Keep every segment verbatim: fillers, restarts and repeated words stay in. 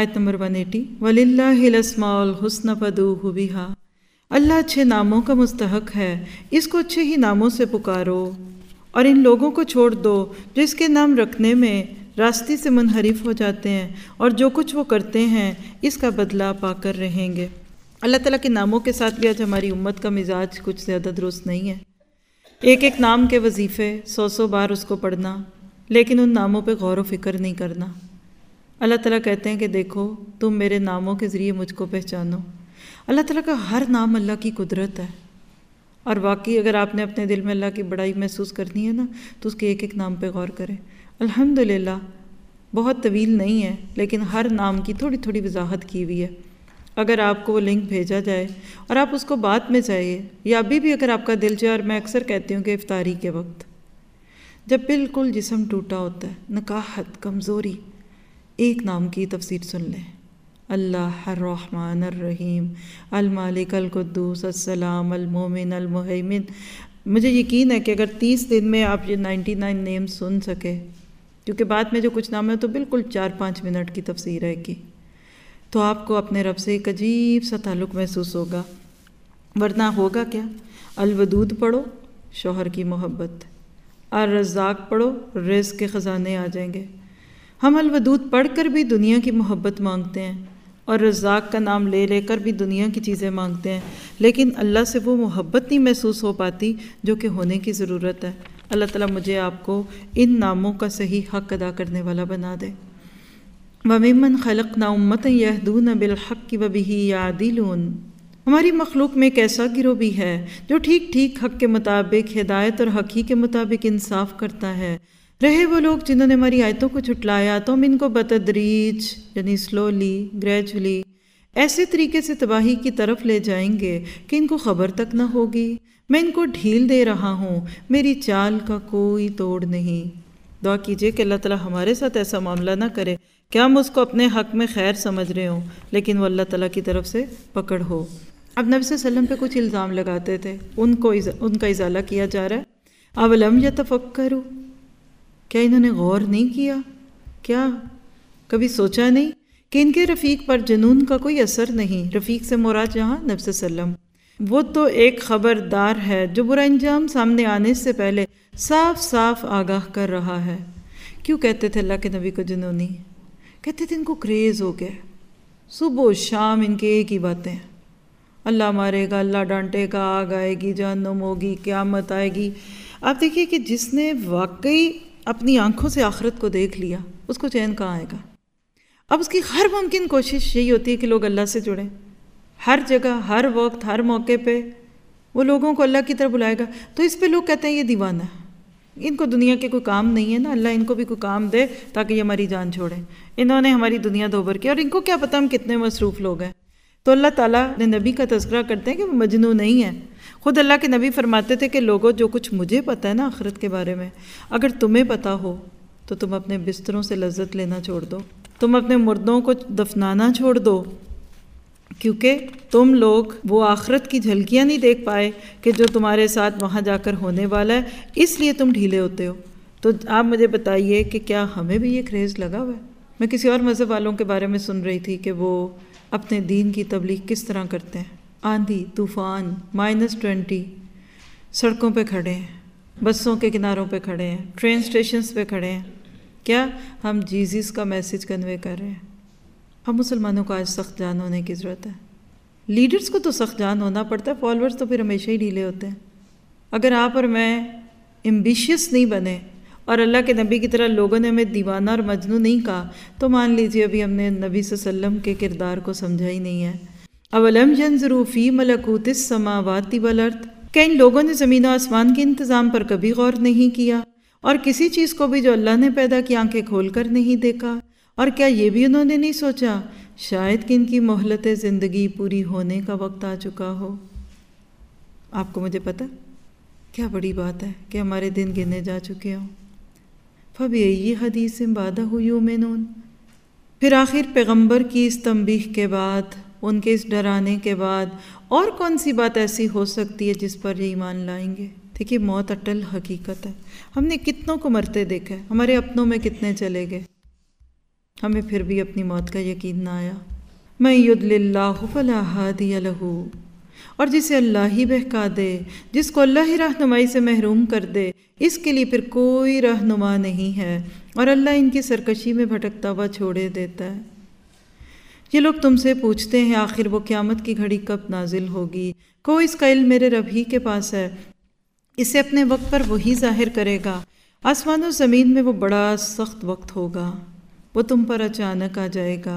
آیت نمبر ایک سو اسی، وَلِلَّهِ الْأَسْمَاءُ الْحُسْنَى فَادْعُوهُ بِهَا، اللہ اچھے ناموں کا مستحق ہے، اس کو اچھے ہی ناموں سے پکارو، اور ان لوگوں کو چھوڑ دو جو اس کے نام رکھنے میں راستے سے منحرف ہو جاتے ہیں، اور جو کچھ وہ کرتے ہیں اس کا بدلہ پا کر رہیں گے۔ اللہ تعالیٰ کے ناموں کے ساتھ بھی آج ہماری امت کا مزاج کچھ زیادہ درست نہیں ہے۔ ایک ایک نام کے وظیفے، سو سو بار اس کو پڑھنا، لیکن ان ناموں پہ غور و فکر نہیں کرنا۔ اللہ تعالیٰ کہتے ہیں کہ دیکھو تم میرے ناموں کے ذریعے مجھ کو پہچانو۔ اللہ تعالیٰ کا ہر نام اللہ کی قدرت ہے، اور واقعی اگر آپ نے اپنے دل میں اللہ کی بڑائی محسوس کرنی ہے نا تو اس کے ایک ایک نام پہ غور کریں۔ الحمدللہ بہت طویل نہیں ہے، لیکن ہر نام کی تھوڑی تھوڑی وضاحت کی ہوئی ہے۔ اگر آپ کو وہ لنک بھیجا جائے اور آپ اس کو بعد میں چاہیے، یا ابھی بھی اگر آپ کا دل چاہے، اور میں اکثر کہتی ہوں کہ افطاری کے وقت جب بالکل جسم ٹوٹا ہوتا ہے، نکاحت، کمزوری، ایک نام کی تفسیر سن لیں، اللہ الرحمن الرحیم، المالک القدوس السلام المومن المہیمن۔ مجھے یقین ہے کہ اگر تیس دن میں آپ یہ نائنٹی نائن نیم سن سکے، کیونکہ بعد میں جو کچھ نام ہے تو بالکل چار پانچ منٹ کی تفسیر ہے کی، تو آپ کو اپنے رب سے ایک عجیب سا تعلق محسوس ہوگا۔ ورنہ ہوگا کیا؟ الودود پڑھو، شوہر کی محبت، الرزاق پڑھو، رزق کے خزانے آ جائیں گے۔ ہم الودود پڑھ کر بھی دنیا کی محبت مانگتے ہیں، اور رزاق کا نام لے لے کر بھی دنیا کی چیزیں مانگتے ہیں، لیکن اللہ سے وہ محبت نہیں محسوس ہو پاتی جو کہ ہونے کی ضرورت ہے۔ اللہ تعالیٰ مجھے آپ کو ان ناموں کا صحیح حق ادا کرنے والا بنا دے۔ وَمِمَّنْ خَلَقْنَا أُمَّةً يَهْدُونَ بِالْحَقِّ وَبِهِ يَعْدِلُونَ، ہماری مخلوق میں ایک ایسا گروہ بھی ہے جو ٹھیک ٹھیک حق کے مطابق ہدایت اور حق ہی کے مطابق انصاف کرتا ہے۔ رہے وہ لوگ جنہوں نے ہماری آیتوں کو جھٹلایا تو ہم ان کو بتدریج یعنی سلولی، گریجولی ایسے طریقے سے تباہی کی طرف لے جائیں گے کہ ان کو خبر تک نہ ہوگی۔ میں ان کو ڈھیل دے رہا ہوں، میری چال کا کوئی توڑ نہیں۔ دعا کیجئے کہ اللہ تعالیٰ ہمارے ساتھ ایسا معاملہ نہ کرے کہ ہم اس کو اپنے حق میں خیر سمجھ رہے ہوں، لیکن وہ اللہ تعالیٰ کی طرف سے پکڑ ہو۔ اب نبی صلی اللہ علیہ وسلم پہ کچھ الزام لگاتے تھے، ان کو ان کا ازالہ کیا جا رہا ہے۔ اولم یتفکروا، کیا انہوں نے غور نہیں کیا؟ کیا کبھی سوچا نہیں کہ ان کے رفیق پر جنون کا کوئی اثر نہیں؟ رفیق سے مراد یہاں نبی صلی اللہ علیہ وسلم، وہ تو ایک خبردار ہے جو برا انجام سامنے آنے سے پہلے صاف صاف آگاہ کر رہا ہے۔ کیوں کہتے تھے اللہ کے نبی کو جنونی؟ کہتے تھے ان کو کریز ہو گیا، صبح و شام ان کے ایک ہی باتیں، اللہ مارے گا، اللہ ڈانٹے گا، آگ آئے گی، جہنم ہوگی، قیامت آئے گی۔ آپ دیکھیے کہ جس نے واقعی اپنی آنکھوں سے آخرت کو دیکھ لیا اس کو چین کہاں آئے گا؟ اب اس کی ہر ممکن کوشش یہی ہوتی ہے کہ لوگ اللہ سے جڑیں، ہر جگہ، ہر وقت، ہر موقع پہ وہ لوگوں کو اللہ کی طرف بلائے گا۔ تو اس پہ لوگ کہتے ہیں یہ دیوانہ ہے، ان کو دنیا کے کوئی کام نہیں ہے نا، اللہ ان کو بھی کوئی کام دے تاکہ یہ ہماری جان چھوڑیں۔ انہوں نے ہماری دنیا دوبر کی، اور ان کو کیا پتہ ہم کتنے مصروف لوگ ہیں۔ تو اللہ تعالیٰ نے نبی کا تذکرہ کرتے ہیں کہ وہ مجنون نہیں ہے۔ خود اللہ کے نبی فرماتے تھے کہ لوگوں جو کچھ مجھے پتہ ہے نا آخرت کے بارے میں، اگر تمہیں پتہ ہو تو تم اپنے بستروں سے لذت لینا چھوڑ دو، تم اپنے مردوں کو دفنانا چھوڑ دو، کیونکہ تم لوگ وہ آخرت کی جھلکیاں نہیں دیکھ پائے کہ جو تمہارے ساتھ وہاں جا کر ہونے والا ہے، اس لیے تم ڈھیلے ہوتے ہو۔ تو آپ مجھے بتائیے کہ کیا ہمیں بھی یہ کریز لگا ہوا ہے؟ میں کسی اور مذہب والوں کے بارے میں سن رہی تھی کہ وہ اپنے دین کی تبلیغ کس طرح کرتے ہیں۔ آندھی، طوفان، مائنس ٹوینٹی، سڑکوں پہ کھڑے ہیں، بسوں کے کناروں پہ کھڑے ہیں، ٹرین سٹیشنز پہ کھڑے ہیں، کیا ہم جیزس کا میسج کنوے کر رہے ہیں؟ ہم مسلمانوں کو آج سخت جان ہونے کی ضرورت ہے۔ لیڈرز کو تو سخت جان ہونا پڑتا ہے، فالوورز تو پھر ہمیشہ ہی ڈھیلے ہوتے ہیں۔ اگر آپ اور میں ایمبیشیس نہیں بنے اور اللہ کے نبی کی طرح لوگوں نے ہمیں دیوانہ اور مجنون نہیں کہا تو مان لیجئے ابھی ہم نے نبی صلی اللہ علیہ وسلم کے کردار کو سمجھا ہی نہیں ہے۔ اولم ينظروا فی ملکوت السماوات والارض، کہ ان لوگوں نے زمین و آسمان کے انتظام پر کبھی غور نہیں کیا، اور کسی چیز کو بھی جو اللہ نے پیدا کی آنکھیں کھول کر نہیں دیکھا؟ اور کیا یہ بھی انہوں نے نہیں سوچا شاید کہ ان کی مہلت زندگی پوری ہونے کا وقت آ چکا ہو؟ آپ کو مجھے پتہ کیا بڑی بات ہے کہ ہمارے دن گنے جا چکے ہوں۔ فَبِأَيِّ حَدِيثٍ بَعْدَهُ يُؤْمِنُونَ، پھر آخر پیغمبر کی اس تنبیہ کے بعد، ان کے اس ڈرانے کے بعد اور کون سی بات ایسی ہو سکتی ہے جس پر یہ ایمان لائیں گے؟ دیکھیے موت اٹل حقیقت ہے، ہم نے کتنوں کو مرتے دیکھا ہے، ہمارے اپنوں میں کتنے چلے گئے، ہمیں پھر بھی اپنی موت کا یقین نہ آیا۔ من یضلل اللہ فلا ہادی لہ، اور جسے اللہ ہی بہکا دے، جس کو اللہ ہی رہنمائی سے محروم کر دے، اس کے لیے پھر کوئی رہنما نہیں ہے، اور اللہ ان کی سرکشی میں بھٹکتا ہوا چھوڑے دیتا ہے۔ یہ لوگ تم سے پوچھتے ہیں آخر وہ قیامت کی گھڑی کب نازل ہوگی؟ کہو اس کا علم میرے رب ہی کے پاس ہے، اسے اپنے وقت پر وہی ظاہر کرے گا۔ آسمان و زمین میں وہ بڑا سخت وقت ہوگا، وہ تم پر اچانک آ جائے گا۔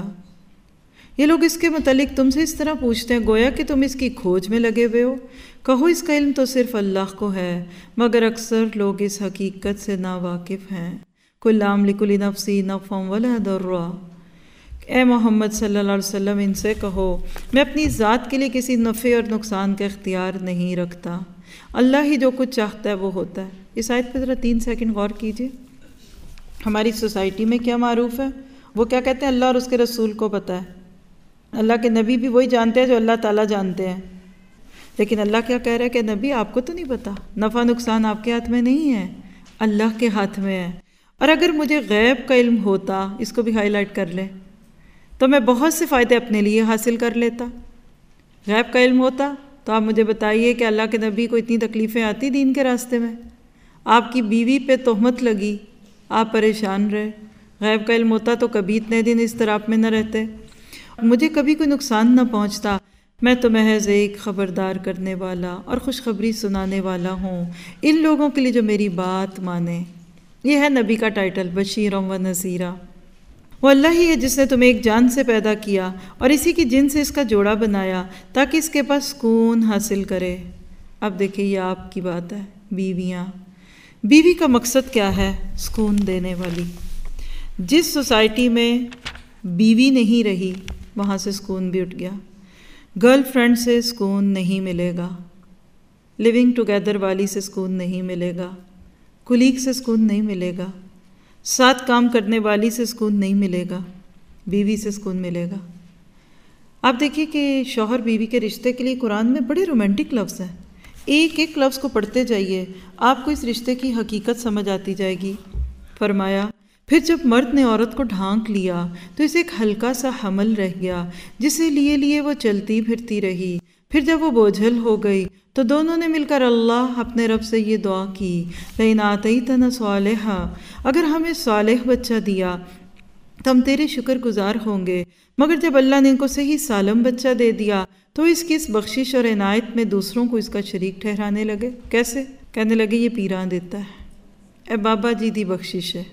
یہ لوگ اس کے متعلق تم سے اس طرح پوچھتے ہیں گویا کہ تم اس کی کھوج میں لگے ہوئے ہو۔ کہو اس کا علم تو صرف اللہ کو ہے، مگر اکثر لوگ اس حقیقت سے ناواقف ہیں۔ کل املک لنفسی نفعا ولا ضرا، اے محمد صلی اللہ علیہ وسلم ان سے کہو میں اپنی ذات کے لیے کسی نفع اور نقصان کا اختیار نہیں رکھتا، اللہ ہی جو کچھ چاہتا ہے وہ ہوتا ہے۔ اس آیت پہ ذرا تین سیکنڈ غور کیجئے۔ ہماری سوسائٹی میں کیا معروف ہے؟ وہ کیا کہتے ہیں؟ اللہ اور اس کے رسول کو پتہ ہے، اللہ کے نبی بھی وہی جانتے ہیں جو اللہ تعالیٰ جانتے ہیں۔ لیکن اللہ کیا کہہ رہا ہے کہ نبی آپ کو تو نہیں پتہ، نفع نقصان آپ کے ہاتھ میں نہیں ہے، اللہ کے ہاتھ میں ہے۔ اور اگر مجھے غیب کا علم ہوتا، اس کو بھی ہائی لائٹ کر لیں، تو میں بہت سے فائدے اپنے لیے حاصل کر لیتا۔ غیب کا علم ہوتا تو آپ مجھے بتائیے کہ اللہ کے نبی کو اتنی تکلیفیں آتی دین کے راستے میں، آپ کی بیوی پہ تہمت لگی، آپ پریشان رہے۔ غیب کا علم ہوتا تو کبھی اتنے دن اس طرح میں نہ رہتے، مجھے کبھی کوئی نقصان نہ پہنچتا۔ میں تو محض ایک خبردار کرنے والا اور خوشخبری سنانے والا ہوں ان لوگوں کے لیے جو میری بات مانے۔ یہ ہے نبی کا ٹائٹل، بشیرا و نذیرا۔ وہ اللہ ہی ہے جس نے تمہیں ایک جان سے پیدا کیا اور اسی کی جن سے اس کا جوڑا بنایا تاکہ اس کے پاس سکون حاصل کرے۔ اب دیکھیں یہ آپ کی بات ہے، بیویاں۔ بیوی کا مقصد کیا ہے؟ سکون دینے والی۔ جس سوسائٹی میں بیوی نہیں رہی وہاں سے سکون بھی اٹھ گیا۔ گرل فرینڈ سے سکون نہیں ملے گا، لیونگ ٹوگیدر والی سے سکون نہیں ملے گا، کولیگ سے سکون نہیں ملے گا، ساتھ کام کرنے والی سے سکون نہیں ملے گا، بیوی سے سکون ملے گا۔ آپ دیکھیے کہ شوہر بیوی کے رشتے کے لیے قرآن میں بڑے رومانٹک لفظ ہیں، ایک ایک لفظ کو پڑھتے جائیے آپ کو اس رشتے کی حقیقت سمجھ آتی جائے گی۔ فرمایا پھر جب مرد نے عورت کو ڈھانک لیا تو اسے ایک ہلکا سا حمل رہ گیا جسے لیے لیے وہ چلتی پھرتی رہی، پھر جب وہ بوجھل ہو گئی تو دونوں نے مل کر اللہ اپنے رب سے یہ دعا کی، لئن آتیتنا صالحا، اگر ہمیں صالح بچہ دیا تو ہم تیرے شکر گزار ہوں گے۔ مگر جب اللہ نے ان کو صحیح سالم بچہ دے دیا تو اس کی اس بخشش اور عنایت میں دوسروں کو اس کا شریک ٹھہرانے لگے۔ کیسے؟ کہنے لگے یہ پیراں دیتا ہے، اے بابا جی دی بخشش ہے،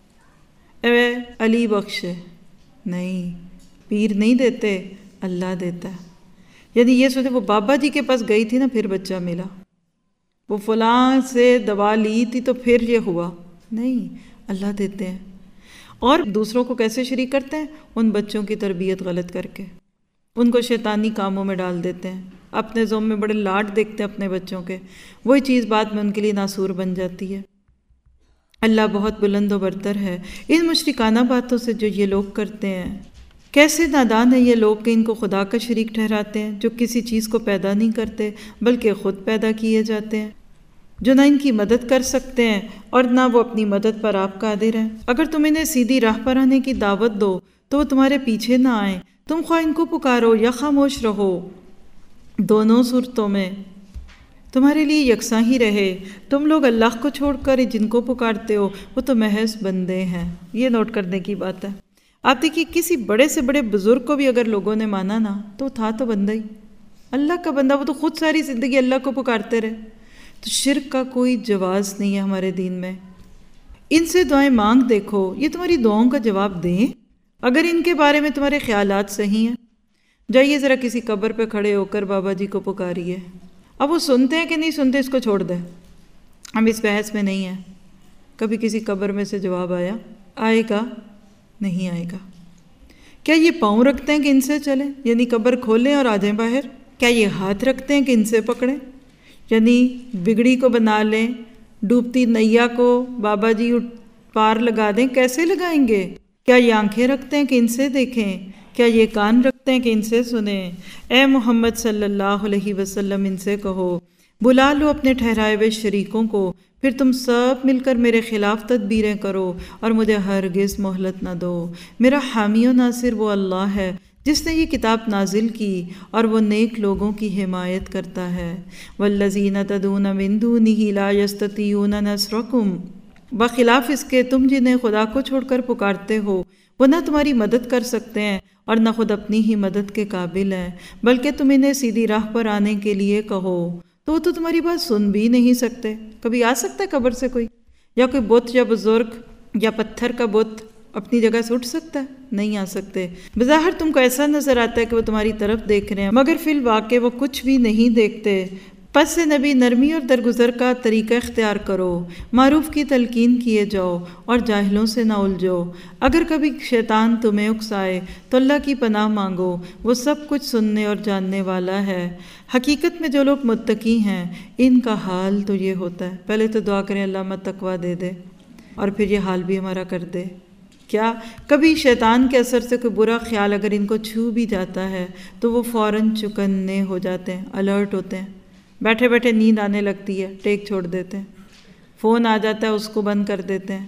اے علی بخش ہے۔ نہیں، پیر نہیں دیتے، اللہ دیتا ہے۔ یعنی یہ سوچے وہ بابا جی کے پاس گئی تھی نا پھر بچہ ملا، وہ فلاں سے دوا لی تھی تو پھر یہ ہوا، نہیں، اللہ دیتے ہیں۔ اور دوسروں کو کیسے شریک کرتے ہیں؟ ان بچوں کی تربیت غلط کر کے، ان کو شیطانی کاموں میں ڈال دیتے ہیں، اپنے ذوم میں بڑے لاڈ دیکھتے ہیں اپنے بچوں کے، وہی چیز بعد میں ان کے لیے ناسور بن جاتی ہے۔ اللہ بہت بلند و برتر ہے ان مشرکانہ باتوں سے جو یہ لوگ کرتے ہیں۔ کیسے نادان ہیں یہ لوگ کہ ان کو خدا کا شریک ٹھہراتے ہیں جو کسی چیز کو پیدا نہیں کرتے بلکہ خود پیدا کیے جاتے ہیں، جو نہ ان کی مدد کر سکتے ہیں اور نہ وہ اپنی مدد پر آپ قادر ہیں۔ اگر تم انہیں سیدھی راہ پر آنے کی دعوت دو تو وہ تمہارے پیچھے نہ آئیں، تم خواہ ان کو پکارو یا خاموش رہو، دونوں صورتوں میں تمہارے لیے یکساں ہی رہے۔ تم لوگ اللہ کو چھوڑ کر جن کو پکارتے ہو وہ تو محض بندے ہیں۔ یہ نوٹ کرنے کی بات ہے۔ آپ دیکھیے کسی بڑے سے بڑے بزرگ کو بھی اگر لوگوں نے مانا نا تو تھا تو بندہ ہی، اللہ کا بندہ، وہ تو خود ساری زندگی اللہ کو پکارتے رہے۔ تو شرک کا کوئی جواز نہیں ہے ہمارے دین میں۔ ان سے دعائیں مانگ دیکھو، یہ تمہاری دعاؤں کا جواب دیں اگر ان کے بارے میں تمہارے خیالات صحیح ہیں۔ جائیے ذرا کسی قبر پہ کھڑے ہو کر بابا جی کو پکاریے، اب وہ سنتے ہیں کہ نہیں سنتے اس کو چھوڑ دیں، ہم اس بحث میں نہیں ہیں۔ کبھی کسی قبر میں سے جواب آیا؟ آئے گا؟ نہیں آئے گا۔ کیا یہ پاؤں رکھتے ہیں کہ ان سے چلیں، یعنی قبر کھولیں اور آ جائیں باہر؟ کیا یہ ہاتھ رکھتے ہیں کہ ان سے پکڑیں، یعنی بگڑی کو بنا لیں، ڈوبتی نیا کو بابا جی پار لگا دیں؟ کیسے لگائیں گے؟ کیا یہ آنکھیں رکھتے ہیں کہ ان سے دیکھیں؟ کیا یہ کان رکھتے ہیں کہ ان سے سنیں؟ اے محمد صلی اللہ علیہ وسلم ان سے کہو، بلا لو اپنے ٹھہرائے ہوئے شریکوں کو، پھر تم سب مل کر میرے خلاف تدبیریں کرو اور مجھے ہرگز مہلت نہ دو۔ میرا حامی و ناصر وہ اللہ ہے جس نے یہ کتاب نازل کی اور وہ نیک لوگوں کی حمایت کرتا ہے۔ والذین تدعون من دونہ لا یستطیعون نصرکم، بخلاف اس کے تم جنہیں خدا کو چھوڑ کر پکارتے ہو وہ نہ تمہاری مدد کر سکتے ہیں اور نہ خود اپنی ہی مدد کے قابل ہیں، بلکہ تم انہیں سیدھی راہ پر آنے کے لیے کہو تو وہ تو تمہاری بات سن بھی نہیں سکتے۔ کبھی آ سکتا ہے قبر سے کوئی، یا کوئی بت یا بزرگ یا پتھر کا بت اپنی جگہ سے اٹھ سکتا ہے؟ نہیں آ سکتے۔ بظاہر تم کو ایسا نظر آتا ہے کہ وہ تمہاری طرف دیکھ رہے ہیں، مگر فی الواقع وہ کچھ بھی نہیں دیکھتے۔ پس سے نبی نرمی اور درگزر کا طریقہ اختیار کرو، معروف کی تلقین کیے جاؤ اور جاہلوں سے نہ الجھو۔ اگر کبھی شیطان تمہیں اکسائے تو اللہ کی پناہ مانگو، وہ سب کچھ سننے اور جاننے والا ہے۔ حقیقت میں جو لوگ متقی ہیں ان کا حال تو یہ ہوتا ہے۔ پہلے تو دعا کریں اللہ ہمیں تقویٰ دے دے اور پھر یہ حال بھی ہمارا کر دے۔ کیا کبھی شیطان کے اثر سے کوئی برا خیال اگر ان کو چھو بھی جاتا ہے تو وہ فوراً چکنے ہو جاتے ہیں، الرٹ ہوتے ہیں، بیٹھے بیٹھے نیند آنے لگتی ہے، ٹیک چھوڑ دیتے ہیں، فون آ جاتا ہے اس کو بند کر دیتے ہیں،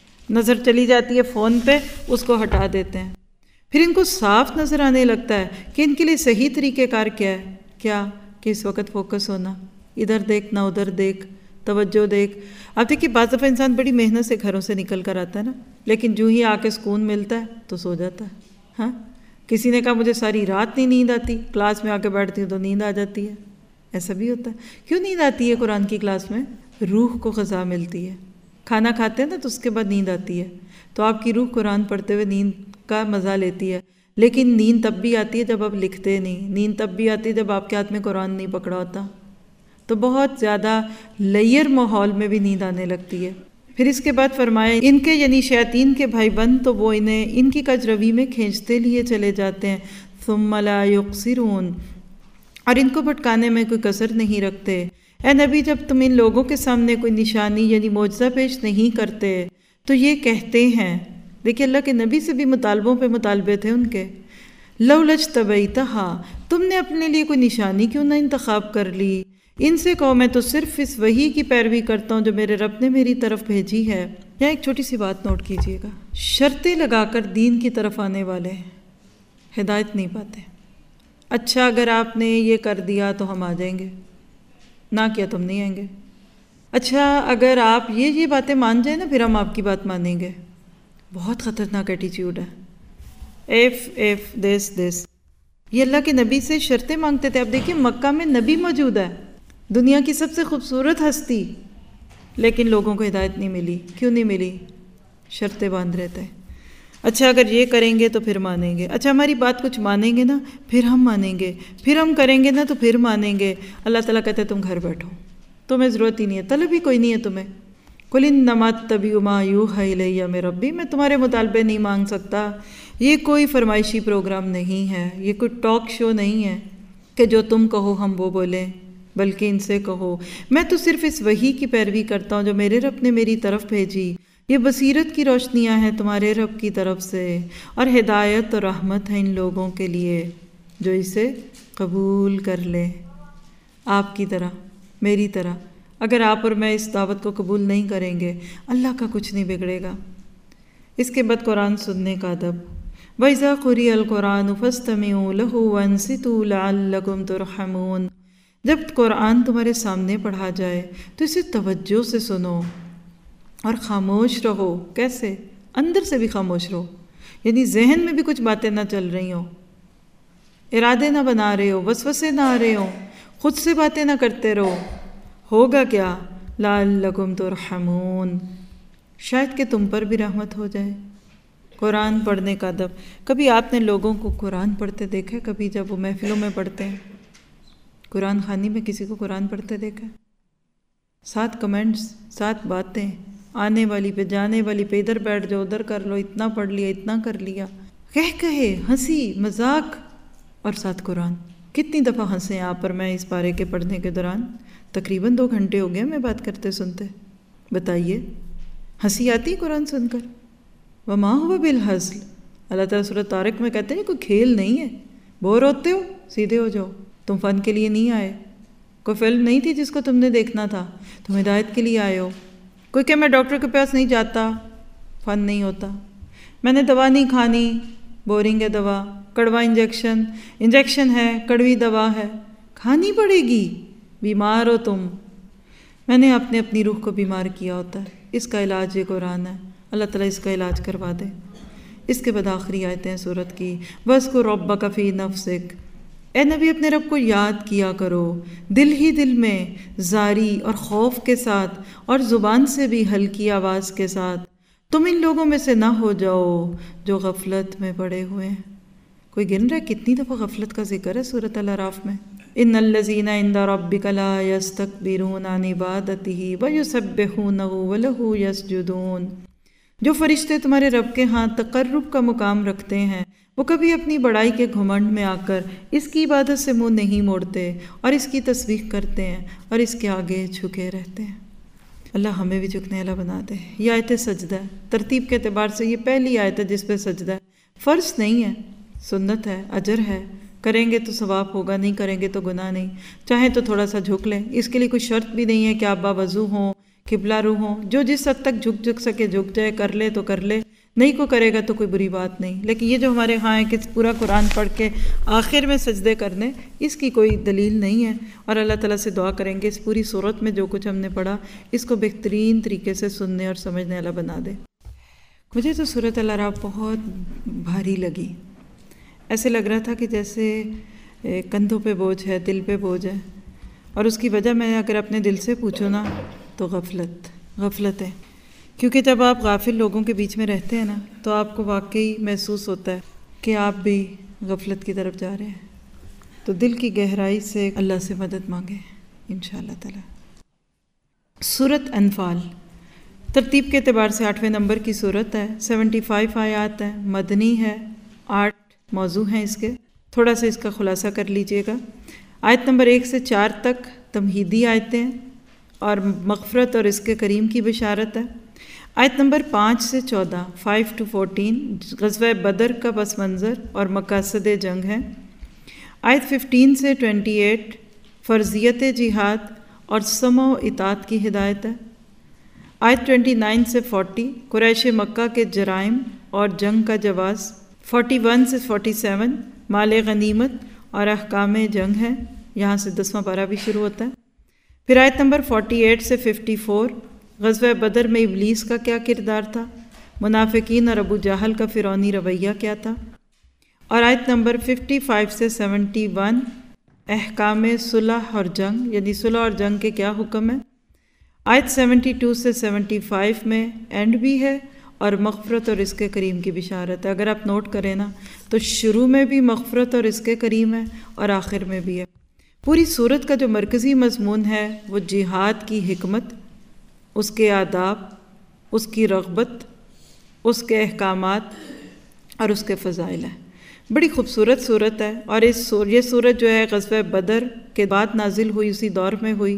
نظر چلی جاتی ہے فون پہ اس کو ہٹا دیتے ہیں۔ پھر ان کو صاف نظر آنے لگتا ہے کہ ان کے لیے صحیح طریقہ کار کیا ہے، کیا کہ اس وقت فوکس ہونا، ادھر دیکھ نہ ادھر دیکھ، توجہ دیکھ۔ اب دیکھیے بعض دفعہ انسان بڑی محنت سے گھروں سے نکل کر آتا ہے نا، لیکن جو ہی آ کے سکون ملتا ہے تو سو جاتا ہے۔ ہاں، کسی نے کہا مجھے ساری رات نہیں نیند آتی، کلاس میں آ کے بیٹھتی ہوں تو نیند آ جاتی ہے۔ ایسا بھی ہوتا ہے۔ کیوں نیند آتی ہے قرآن کی کلاس میں؟ روح کو غذا ملتی ہے۔ کھانا کھاتے ہیں نا تو اس کے بعد نیند آتی ہے، تو آپ کی روح قرآن پڑھتے ہوئے نیند کا مزہ لیتی ہے۔ لیکن نیند تب بھی آتی ہے جب آپ لکھتے نہیں، نیند تب بھی آتی ہے جب آپ کے ہاتھ میں قرآن نہیں پکڑا ہوتا، تو بہت زیادہ لیئر ماحول میں بھی نیند آنے لگتی ہے۔ پھر اس کے بعد فرمایا ان کے یعنی شیاطین کے بھائی بند تو وہ انہیں ان کی کجروی میں کھینچتے لیے چلے جاتے ہیں۔ ثم لا یقصرون، اور ان کو بھٹکانے میں کوئی کسر نہیں رکھتے۔ اے نبی جب تم ان لوگوں کے سامنے کوئی نشانی یعنی معجزہ پیش نہیں کرتے تو یہ کہتے ہیں، دیکھیں اللہ کے نبی سے بھی مطالبوں پہ مطالبے تھے ان کے، لو لجتبیتہا، تم نے اپنے لیے کوئی نشانی کیوں نہ انتخاب کر لی؟ ان سے کہو میں تو صرف اس وحی کی پیروی کرتا ہوں جو میرے رب نے میری طرف بھیجی ہے۔ یہاں ایک چھوٹی سی بات نوٹ کیجئے گا، شرطیں لگا کر دین کی طرف آنے والے ہدایت نہیں پاتے۔ اچھا اگر آپ نے یہ کر دیا تو ہم آ جائیں گے، نہ کیا تم نہیں آئیں گے۔ اچھا اگر آپ یہ یہ باتیں مان جائیں نا پھر ہم آپ کی بات مانیں گے۔ بہت خطرناک ایٹیچیوڈ ہے۔ ایف ایف دس دس، یہ اللہ کے نبی سے شرطیں مانگتے تھے۔ اب دیکھیں مکہ میں نبی موجود ہے، دنیا کی سب سے خوبصورت ہستی، لیکن لوگوں کو ہدایت نہیں ملی۔ کیوں نہیں ملی؟ شرطیں باندھ رہے تھے۔ اچھا اگر یہ کریں گے تو پھر مانیں گے، اچھا ہماری بات کچھ مانیں گے نا پھر ہم مانیں گے، پھر ہم کریں گے نا تو پھر مانیں گے۔ اللہ تعالیٰ کہتے ہیں تم گھر بیٹھو، تمہیں ضرورت ہی نہیں ہے، طلب ہی کوئی نہیں ہے تمہیں۔ قُلْ إِنَّمَا أَتَّبِعُ مَا يُوحَىٰ إِلَيَّ مِن رَبِّي، میں تمہارے مطالبے نہیں مانگ سکتا۔ یہ کوئی فرمائشی پروگرام نہیں ہے، یہ کوئی ٹاک شو نہیں ہے کہ جو تم کہو ہم وہ بولیں، بلکہ ان سے کہو میں تو صرف اس وحی کی پیروی کرتا ہوں جو میرے رب نے میری طرف بھیجی۔ یہ بصیرت کی روشنیاں ہیں تمہارے رب کی طرف سے اور ہدایت اور رحمت ہے ان لوگوں کے لیے جو اسے قبول کر لے۔ آپ کی طرح، میری طرح، اگر آپ اور میں اس دعوت کو قبول نہیں کریں گے اللہ کا کچھ نہیں بگڑے گا۔ اس کے بعد قرآن سننے کا ادب، وَإِذَا قُرِئَ الْقُرْآنُ فَاسْتَمِعُوا لَهُ وَأَنصِتُوا لَعَلَّكُمْ تُرْحَمُونَ، جب قرآن تمہارے سامنے پڑھا جائے تو اسے توجہ سے سنو اور خاموش رہو۔ کیسے؟ اندر سے بھی خاموش رہو، یعنی ذہن میں بھی کچھ باتیں نہ چل رہی ہوں، ارادے نہ بنا رہے ہو، وسوسے نہ آ رہے ہوں، خود سے باتیں نہ کرتے رہو۔ ہوگا کیا؟ لعلکم ترحمون، شاید کہ تم پر بھی رحمت ہو جائے۔ قرآن پڑھنے کا ادب، کبھی آپ نے لوگوں کو قرآن پڑھتے دیکھا؟ کبھی جب وہ محفلوں میں پڑھتے ہیں، قرآن خوانی میں کسی کو قرآن پڑھتے دیکھا؟ ساتھ کمنٹس، ساتھ باتیں، آنے والی پہ جانے والی پہ، ادھر بیٹھ جاؤ ادھر کر لو، اتنا پڑھ لیا اتنا کر لیا، کہہ کہے، ہنسی مذاق، اور ساتھ قرآن۔ کتنی دفعہ ہنسے ہیں آپ اور میں اس پارے کے پڑھنے کے دوران؟ تقریباً دو گھنٹے ہو گئے میں بات کرتے سنتے، بتائیے ہنسی آتی قرآن سن کر؟ وما ہوا بالحزل، اللہ تعالیٰ سورۃ طارق میں کہتے ہیں کوئی کھیل نہیں ہے، بور ہوتے ہو سیدھے ہو جاؤ، تم فن کے لیے نہیں آئے، کوئی فلم نہیں تھی جس کو تم نے دیکھنا تھا، تم ہدایت کے لیے آئے ہو۔ کوئی کہ میں ڈاکٹر کے پاس نہیں جاتا، فن نہیں ہوتا۔ میں نے دوا نہیں کھانی، بورنگ ہے دوا۔ کڑوا انجیکشن انجیکشن ہے، کڑوی دوا ہے، کھانی پڑے گی، بیمار ہو تم۔ میں نے اپنے اپنی روح کو بیمار کیا ہوتا ہے، اس کا علاج یہ قرآن ہے، اللہ تعالیٰ اس کا علاج کروا دے۔ اس کے بعد آخری آیتیں سورت کی، وَاذْكُرْ رَبَّكَ فِي نَفْسِكَ، اے نبی اپنے رب کو یاد کیا کرو دل ہی دل میں، زاری اور خوف کے ساتھ، اور زبان سے بھی ہلکی آواز کے ساتھ۔ تم ان لوگوں میں سے نہ ہو جاؤ جو غفلت میں پڑے ہوئے ہیں۔ کوئی گن رہا ہے کتنی دفعہ غفلت کا ذکر ہے سورۃ الاعراف میں؟ ان الذین عند ربک لا یستکبرون عن عبادتہ ویسبحونہ ولہ یسجدون۔ جو فرشتے تمہارے رب کے ہاں تقرب کا مقام رکھتے ہیں، وہ کبھی اپنی بڑائی کے گھمنڈ میں آ کر اس کی عبادت سے منہ نہیں موڑتے، اور اس کی تسبیح کرتے ہیں اور اس کے آگے جھکے رہتے ہیں۔ اللہ ہمیں بھی جھکنے والا بنا دے۔ یہ آیت سجدہ ہے، ترتیب کے اعتبار سے یہ پہلی آیت ہے جس پہ سجدہ ہے۔ فرض نہیں ہے، سنت ہے، اجر ہے، کریں گے تو ثواب ہوگا، نہیں کریں گے تو گناہ نہیں۔ چاہیں تو تھوڑا سا جھک لیں، اس کے لیے کوئی شرط بھی نہیں ہے کہ آپ باوضو ہوں، قبلہ رو ہوں، جو جس حد تک جھک جھک سکے جھک جائے، کر لے تو کر لے، نہیں کو کرے گا تو کوئی بری بات نہیں۔ لیکن یہ جو ہمارے ہاں ہے کہ پورا قرآن پڑھ کے آخر میں سجدے کرنے، اس کی کوئی دلیل نہیں ہے، اور اللہ تعالیٰ سے دعا کریں گے اس پوری صورت میں جو کچھ ہم نے پڑھا اس کو بہترین طریقے سے سننے اور سمجھنے والا بنا دے۔ مجھے تو سورۃ الاعراف بہت بھاری لگی، ایسے لگ رہا تھا کہ جیسے کندھوں پہ بوجھ ہے، دل پہ بوجھ ہے، اور اس کی وجہ میں اگر اپنے دل سے پوچھوں نا تو غفلت غفلت ہے۔ کیونکہ جب آپ غافل لوگوں کے بیچ میں رہتے ہیں نا تو آپ کو واقعی محسوس ہوتا ہے کہ آپ بھی غفلت کی طرف جا رہے ہیں، تو دل کی گہرائی سے اللہ سے مدد مانگیں انشاءاللہ تعالی۔ سورۃ انفال ترتیب کے اعتبار سے آٹھویں نمبر کی سورت ہے، سیونٹی فائیو آیات ہیں، مدنی ہے، آٹھ موضوع ہیں اس کے، تھوڑا سا اس کا خلاصہ کر لیجئے گا۔ آیت نمبر ایک سے چار تک تمہیدی آیتیں اور مغفرت اور اس کے کریم کی بشارت ہے۔ آیت نمبر پانچ سے چودہ، فائیو ٹو فورٹین، غزوہ بدر کا پس منظر اور مقاصد جنگ ہے۔ آیت ففٹین سے ٹوینٹی ایٹ، فرضیت جہاد اور سمع و اطاعت کی ہدایت ہے۔ آیت ٹوینٹی نائن سے فورٹی، قریش مکہ کے جرائم اور جنگ کا جواز۔ فورٹی ون سے فورٹی سیون، مال غنیمت اور احکام جنگ ہے، یہاں سے دسواں پارہ بھی شروع ہوتا ہے۔ پھر آیت نمبر فورٹی ایٹ سے ففٹی فور، غزوہ بدر میں ابلیس کا کیا کردار تھا، منافقین اور ابو جہل کا فرعونی رویہ کیا تھا۔ اور آیت نمبر ففٹی فائیو سے سیونٹی ون، احکام صلح اور جنگ، یعنی صلح اور جنگ کے کیا حکم ہے۔ آیت سیونٹی ٹو سے سیونٹی فائیو میں اینڈ بھی ہے اور مغفرت اور اس کے کریم کی بشارت ہے۔ اگر آپ نوٹ کریں نا تو شروع میں بھی مغفرت اور اس کے کریم ہے اور آخر میں بھی ہے۔ پوری صورت کا جو مرکزی مضمون ہے وہ جہاد کی حکمت، اس کے آداب، اس کی رغبت، اس کے احکامات اور اس کے فضائل ہیں۔ بڑی خوبصورت صورت ہے، اور اس یہ صورت جو ہے غزوہ بدر کے بعد نازل ہوئی، اسی دور میں ہوئی۔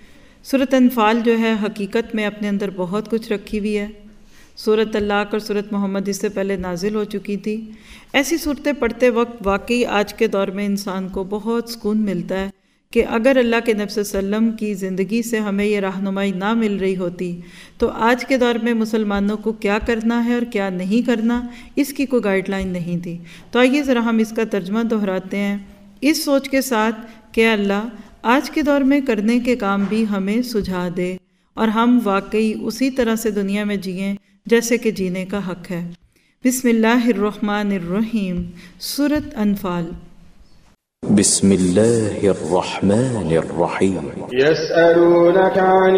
سورۃ انفال جو ہے حقیقت میں اپنے اندر بہت کچھ رکھی ہوئی ہے۔ سورۃ طلاق اور سورۃ محمد اس سے پہلے نازل ہو چکی تھی۔ ایسی صورتیں پڑھتے وقت واقعی آج کے دور میں انسان کو بہت سکون ملتا ہے کہ اگر اللہ کے نبی صلی اللہ علیہ وسلم کی زندگی سے ہمیں یہ رہنمائی نہ مل رہی ہوتی تو آج کے دور میں مسلمانوں کو کیا کرنا ہے اور کیا نہیں کرنا، اس کی کوئی گائیڈ لائن نہیں تھی۔ تو آئیے ذرا ہم اس کا ترجمہ دہراتے ہیں اس سوچ کے ساتھ کہ اللہ آج کے دور میں کرنے کے کام بھی ہمیں سجھا دے اور ہم واقعی اسی طرح سے دنیا میں جئیں جیسے کہ جینے کا حق ہے۔ بسم اللہ الرحمن الرحیم، سورۃ انفال۔ بسم اللہ الرحمن الرحیم۔ يسألونك عن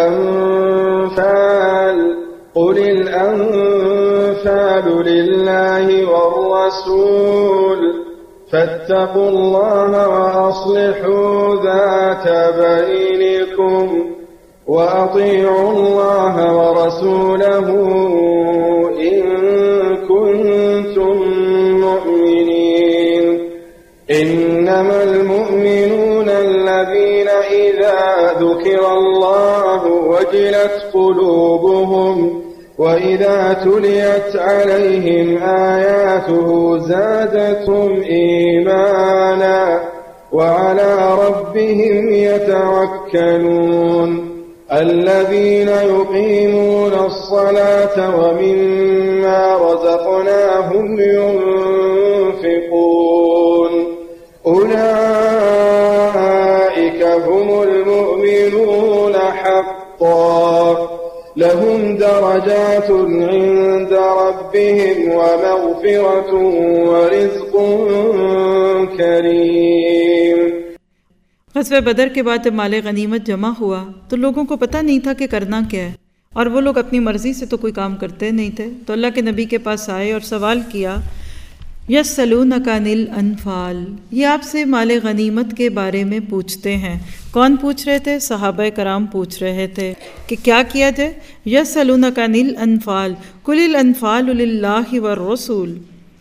الأنفال قل الأنفال لله والرسول فاتقوا الله وأصلحوا ذات بينكم وأطيعوا الله ورسوله إن كنتم مؤمنين إنما المؤمنون الذين إذا ذكر الله وجلت قلوبهم وإذا تليت عليهم آياته زادتهم إيمانا وعلى ربهم يتوكلون الذين يقيمون الصلاة ومما رزقناهم ينفقون أولئك هم المؤمنون حقا لهم درجات عند ربهم ومغفرة ورزق کریم۔ غزوہ بدر کے بعد جب مال غنیمت جمع ہوا تو لوگوں کو پتہ نہیں تھا کہ کرنا کیا ہے، اور وہ لوگ اپنی مرضی سے تو کوئی کام کرتے نہیں تھے، تو اللہ کے نبی کے پاس آئے اور سوال کیا، یسألونک عن الانفال، یہ آپ سے مال غنیمت کے بارے میں پوچھتے ہیں۔ کون پوچھ رہے تھے؟ صحابہ کرام پوچھ رہے تھے کہ کیا کیا جائے۔ یسألونک عن الانفال قل الانفال للہ والرسول،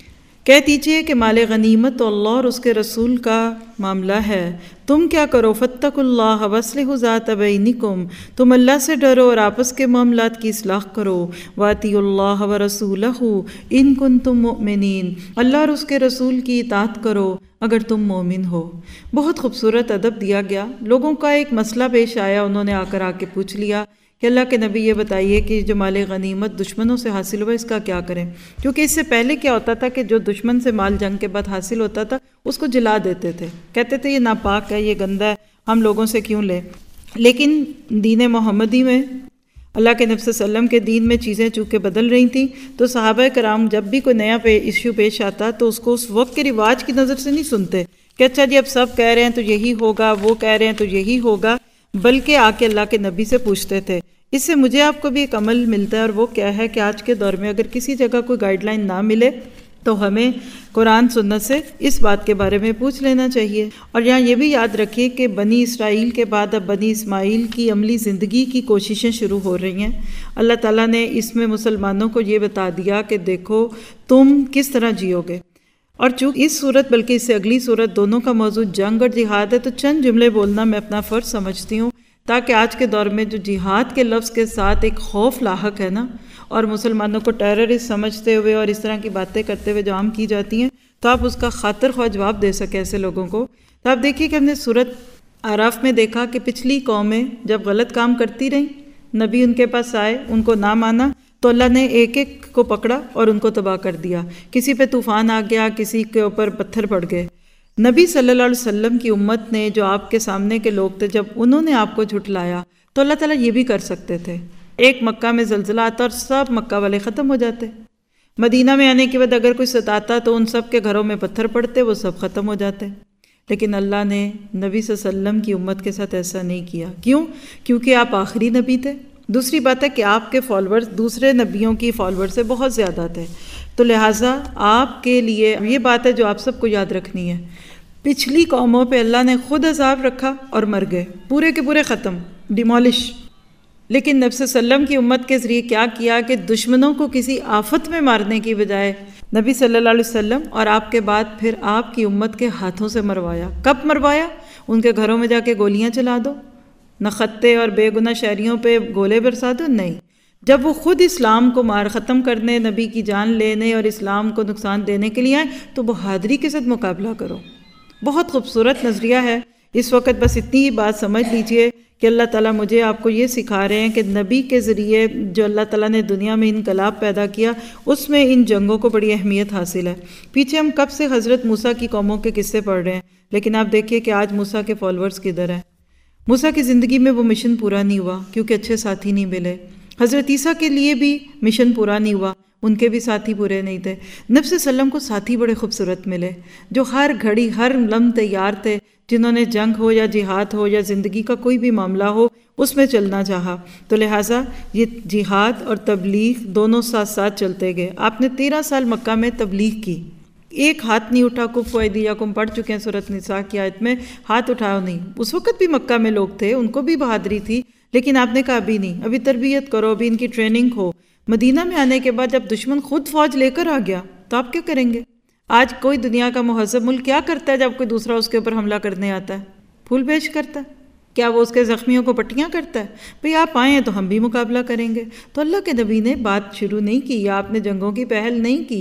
کہہ دیجئے کہ مال غنیمت تو اللہ اور اس کے رسول کا معاملہ ہے، تم کیا کرو، فاتقوا اللہ واصلحوا ذات بینکم، تم اللہ سے ڈرو اور آپس کے معاملات کی اصلاح کرو، واطیعوا اللہ ورسولہ ان کنتم مؤمنین، اللہ اور اس کے رسول کی اطاعت کرو اگر تم مومن ہو۔ بہت خوبصورت ادب دیا گیا۔ لوگوں کا ایک مسئلہ پیش آیا، انہوں نے آ کر آ کے پوچھ لیا کہ اللہ کے نبی یہ بتائیے کہ جو مال غنیمت دشمنوں سے حاصل ہوا اس کا کیا کریں، کیونکہ اس سے پہلے کیا ہوتا تھا کہ جو دشمن سے مال جنگ کے بعد حاصل ہوتا تھا اس کو جلا دیتے تھے، کہتے تھے یہ ناپاک ہے، یہ گندہ ہے، ہم لوگوں سے کیوں لیں۔ لیکن دین محمدی میں، اللہ کے نبی صلی اللہ علیہ وسلم کے دین میں چیزیں چونکہ بدل رہی تھیں، تو صحابہ کرام جب بھی کوئی نیا ایشو پیش آتا تو اس کو اس وقت کے رواج کی نظر سے نہیں سنتے کہ اچھا جی اب سب کہہ رہے ہیں تو یہی ہوگا، وہ کہہ رہے ہیں تو یہی ہوگا، بلکہ آ کے اللہ کے نبی سے پوچھتے تھے۔ اس سے مجھے آپ کو بھی ایک عمل ملتا ہے، اور وہ کیا ہے کہ آج کے دور میں اگر کسی جگہ کوئی گائیڈ لائن نہ ملے تو ہمیں قرآن سنت سے اس بات کے بارے میں پوچھ لینا چاہیے۔ اور یہاں یہ بھی یاد رکھیے کہ بنی اسرائیل کے بعد اب بنی اسماعیل کی عملی زندگی کی کوششیں شروع ہو رہی ہیں۔ اللہ تعالیٰ نے اس میں مسلمانوں کو یہ بتا دیا کہ دیکھو تم کس طرح جیو گے، اور چونکہ اس صورت بلکہ اس سے اگلی صورت دونوں کا موضوع جنگ اور جہاد ہے، تو چند جملے بولنا میں اپنا فرض سمجھتی ہوں، تاکہ آج کے دور میں جو جہاد کے لفظ کے ساتھ ایک خوف لاحق ہے نا، اور مسلمانوں کو ٹیررسٹ سمجھتے ہوئے اور اس طرح کی باتیں کرتے ہوئے جو عام کی جاتی ہیں، تو آپ اس کا خاطر خواہ جواب دے سکیں ایسے لوگوں کو۔ تو آپ دیکھیے کہ ہم نے سورۃ اعراف میں دیکھا کہ پچھلی قومیں جب غلط کام کرتی رہیں، نبی ان کے پاس آئے، ان کو نہ مانا، تو اللہ نے ایک ایک کو پکڑا اور ان کو تباہ کر دیا۔ کسی پہ طوفان آ گیا، کسی کے اوپر پتھر پڑ گئے۔ نبی صلی اللہ علیہ وسلم کی امت نے، جو آپ کے سامنے کے لوگ تھے، جب انہوں نے آپ کو جھٹلایا تو اللہ تعالیٰ یہ بھی کر سکتے تھے، ایک مکہ میں زلزلہ آتا اور سب مکہ والے ختم ہو جاتے، مدینہ میں آنے کے بعد اگر کوئی ستاتا تو ان سب کے گھروں میں پتھر پڑتے، وہ سب ختم ہو جاتے۔ لیکن اللہ نے نبی صلی اللہ علیہ وسلم کی امت کے ساتھ ایسا نہیں کیا۔ کیوں؟ کیونکہ آپ آخری نبی تھے، دوسری بات ہے کہ آپ کے فالورز دوسرے نبیوں کی فالورز سے بہت زیادہ تھے، تو لہٰذا آپ کے لیے یہ بات ہے جو آپ سب کو یاد رکھنی ہے، پچھلی قوموں پہ اللہ نے خود عذاب رکھا اور مر گئے، پورے کے پورے ختم، ڈیمولش۔ لیکن نبی صلی اللہ علیہ وسلم کی امت کے ذریعے کیا کیا کہ دشمنوں کو کسی آفت میں مارنے کی بجائے نبی صلی اللہ علیہ وسلم اور آپ کے بعد پھر آپ کی امت کے ہاتھوں سے مروایا۔ کب مروایا؟ ان کے گھروں میں جا کے گولیاں چلا دو، نہ خطے اور بے گناہ شہریوں پہ گولے برسا دو، نہیں، جب وہ خود اسلام کو مار ختم کرنے، نبی کی جان لینے اور اسلام کو نقصان دینے کے لیے آئے، تو بہادری کے ساتھ مقابلہ کرو۔ بہت خوبصورت نظریہ ہے۔ اس وقت بس اتنی ہی بات سمجھ لیجئے کہ اللہ تعالیٰ مجھے آپ کو یہ سکھا رہے ہیں کہ نبی کے ذریعے جو اللہ تعالیٰ نے دنیا میں انقلاب پیدا کیا، اس میں ان جنگوں کو بڑی اہمیت حاصل ہے۔ پیچھے ہم کب سے حضرت موسیٰ کی قوموں کے قصے پڑھ رہے ہیں، لیکن آپ دیکھیے کہ آج موسیٰ کے فالورز کدھر ہیں۔ موسیٰ کی زندگی میں وہ مشن پورا نہیں ہوا کیونکہ اچھے ساتھی نہیں ملے۔ حضرت عیسیٰ کے لیے بھی مشن پورا نہیں ہوا، ان کے بھی ساتھی پورے نہیں تھے۔ نبی صلی اللہ علیہ وسلم کو ساتھی بڑے خوبصورت ملے، جو ہر گھڑی ہر لمحہ تیار تھے، جنہوں نے جنگ ہو یا جہاد ہو یا زندگی کا کوئی بھی معاملہ ہو اس میں چلنا چاہا۔ تو لہٰذا یہ جہاد اور تبلیغ دونوں ساتھ ساتھ چلتے گئے۔ آپ نے تیرہ سال مکہ میں تبلیغ کی، ایک ہاتھ نہیں اٹھا، کف ایدیکم پڑھ چکے ہیں سورۃ نساء کی آیت میں، ہاتھ اٹھاؤ نہیں۔ اس وقت بھی مکہ میں لوگ تھے، ان کو بھی بہادری تھی، لیکن آپ نے کہا ابھی نہیں، ابھی تربیت کرو، ابھی ان کی ٹریننگ ہو۔ مدینہ میں آنے کے بعد جب دشمن خود فوج لے کر آ گیا تو آپ کیا کریں گے؟ آج کوئی دنیا کا مہذب ملک کیا کرتا ہے جب کوئی دوسرا اس کے اوپر حملہ کرنے آتا ہے؟ پھول پیش کرتا ہے؟ کیا وہ اس کے زخمیوں کو پٹیاں کرتا ہے؟ بھئی آپ آئے ہیں تو ہم بھی مقابلہ کریں گے۔ تو اللہ کے نبی نے بات شروع نہیں کی، یا آپ نے جنگوں کی پہل نہیں کی،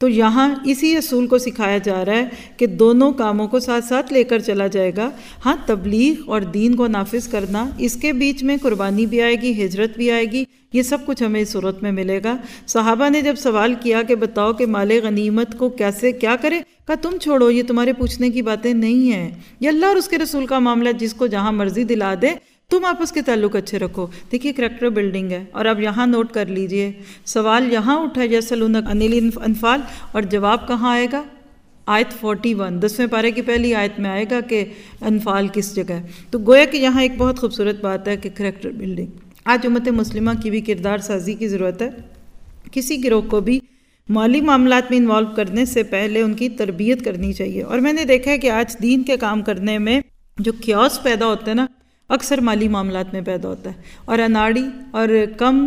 تو یہاں اسی اصول کو سکھایا جا رہا ہے کہ دونوں کاموں کو ساتھ ساتھ لے کر چلا جائے گا۔ ہاں تبلیغ اور دین کو نافذ کرنا، اس کے بیچ میں قربانی بھی آئے گی، ہجرت بھی آئے گی، یہ سب کچھ ہمیں اس صورت میں ملے گا۔ صحابہ نے جب سوال کیا کہ بتاؤ کہ مال غنیمت کو کیسے کیا کرے، کہا تم چھوڑو، یہ تمہارے پوچھنے کی باتیں نہیں ہیں، یہ اللہ اور اس کے رسول کا معاملہ، جس کو جہاں مرضی دلا دے، تم آپس کے تعلق اچھے رکھو۔ دیکھیے کریکٹر بلڈنگ ہے، اور اب یہاں نوٹ کر لیجئے سوال یہاں اٹھا یسألونک عن الانفال، اور جواب کہاں آئے گا؟ آیت فورٹی ون، دسویں پارے کی پہلی آیت میں آئے گا کہ انفال کس جگہ ہے۔ تو گویا کہ یہاں ایک بہت خوبصورت بات ہے کہ کریکٹر بلڈنگ۔ آج امت مسلمہ کی بھی کردار سازی کی ضرورت ہے۔ کسی گروہ کو بھی مالی معاملات میں انوالو کرنے سے پہلے ان کی تربیت کرنی چاہیے، اور میں نے دیکھا ہے کہ آج دین کے کام کرنے میں جو کیوس پیدا ہوتا ہے نا، اکثر مالی معاملات میں پیدا ہوتا ہے، اور اناڑی اور کم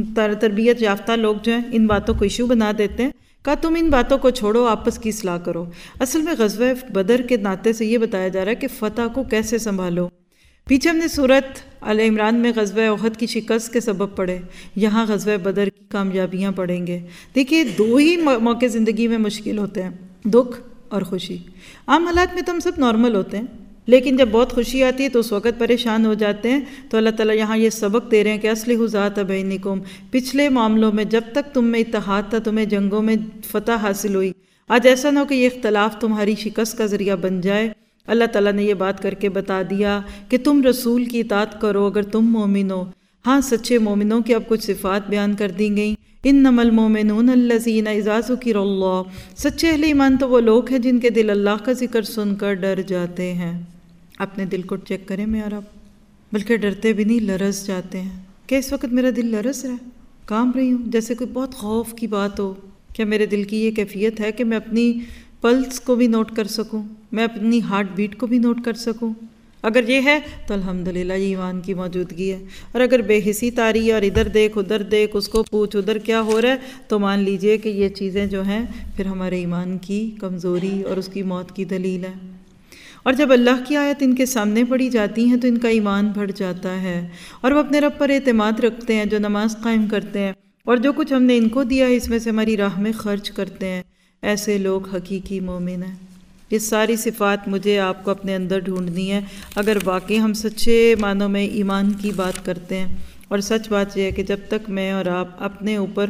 تربیت یافتہ لوگ جو ہیں ان باتوں کو ایشو بنا دیتے ہیں۔ کہا تم ان باتوں کو چھوڑو، آپس کی اصلاح کرو۔ اصل میں غزوہ بدر کے ناطے سے یہ بتایا جا رہا ہے کہ فتح کو کیسے سنبھالو۔ پیچھے ہم نے سورت آل عمران میں غزوہ احد کی شکست کے سبب پڑھے، یہاں غزوہ بدر کی کامیابیاں پڑھیں گے۔ دیکھیے دو ہی موقع زندگی میں مشکل ہوتے ہیں، دکھ اور خوشی۔ عام حالات میں تو ہم سب نارمل ہوتے ہیں، لیکن جب بہت خوشی آتی ہے تو اس وقت پریشان ہو جاتے ہیں۔ تو اللہ تعالیٰ یہاں یہ سبق دے رہے ہیں کہ اصلحوا ذات بینکم، پچھلے معاملوں میں جب تک تم میں اتحاد تھا، تمہیں جنگوں میں فتح حاصل ہوئی، آج ایسا نہ ہو کہ یہ اختلاف تمہاری شکست کا ذریعہ بن جائے۔ اللہ تعالیٰ نے یہ بات کر کے بتا دیا کہ تم رسول کی اطاعت کرو اگر تم مومن ہو۔ ہاں سچے مومنوں کی اب کچھ صفات بیان کر دی گئیں۔ انما المومنون الذین اذا ذکر اللہ، سچے اہل ایمان تو وہ لوگ ہیں جن کے دل اللہ کا ذکر سن کر ڈر جاتے ہیں۔ اپنے دل کو چیک کریں میں اور آپ، بلکہ ڈرتے بھی نہیں، لرز جاتے ہیں۔ کہ اس وقت میرا دل لرز رہا ہے، کانپ رہی ہوں، جیسے کوئی بہت خوف کی بات ہو۔ کیا میرے دل کی یہ کیفیت ہے کہ میں اپنی پلس کو بھی نوٹ کر سکوں، میں اپنی ہارٹ بیٹ کو بھی نوٹ کر سکوں؟ اگر یہ ہے تو الحمدللہ یہ ایمان کی موجودگی ہے، اور اگر بے حسی تاری ہے اور ادھر دیکھ ادھر دیکھ، اس کو پوچھ ادھر کیا ہو رہا ہے، تو مان لیجئے کہ یہ چیزیں جو ہیں پھر ہمارے ایمان کی کمزوری اور اس کی موت کی دلیل ہے۔ اور جب اللہ کی آیت ان کے سامنے پڑھی جاتی ہیں تو ان کا ایمان بڑھ جاتا ہے، اور وہ اپنے رب پر اعتماد رکھتے ہیں، جو نماز قائم کرتے ہیں، اور جو کچھ ہم نے ان کو دیا ہے اس میں سے ہماری راہ میں خرچ کرتے ہیں۔ ایسے لوگ حقیقی مومن ہیں۔ یہ ساری صفات مجھے آپ کو اپنے اندر ڈھونڈنی ہے اگر واقعی ہم سچے معنوں میں ایمان کی بات کرتے ہیں۔ اور سچ بات یہ ہے کہ جب تک میں اور آپ اپنے اوپر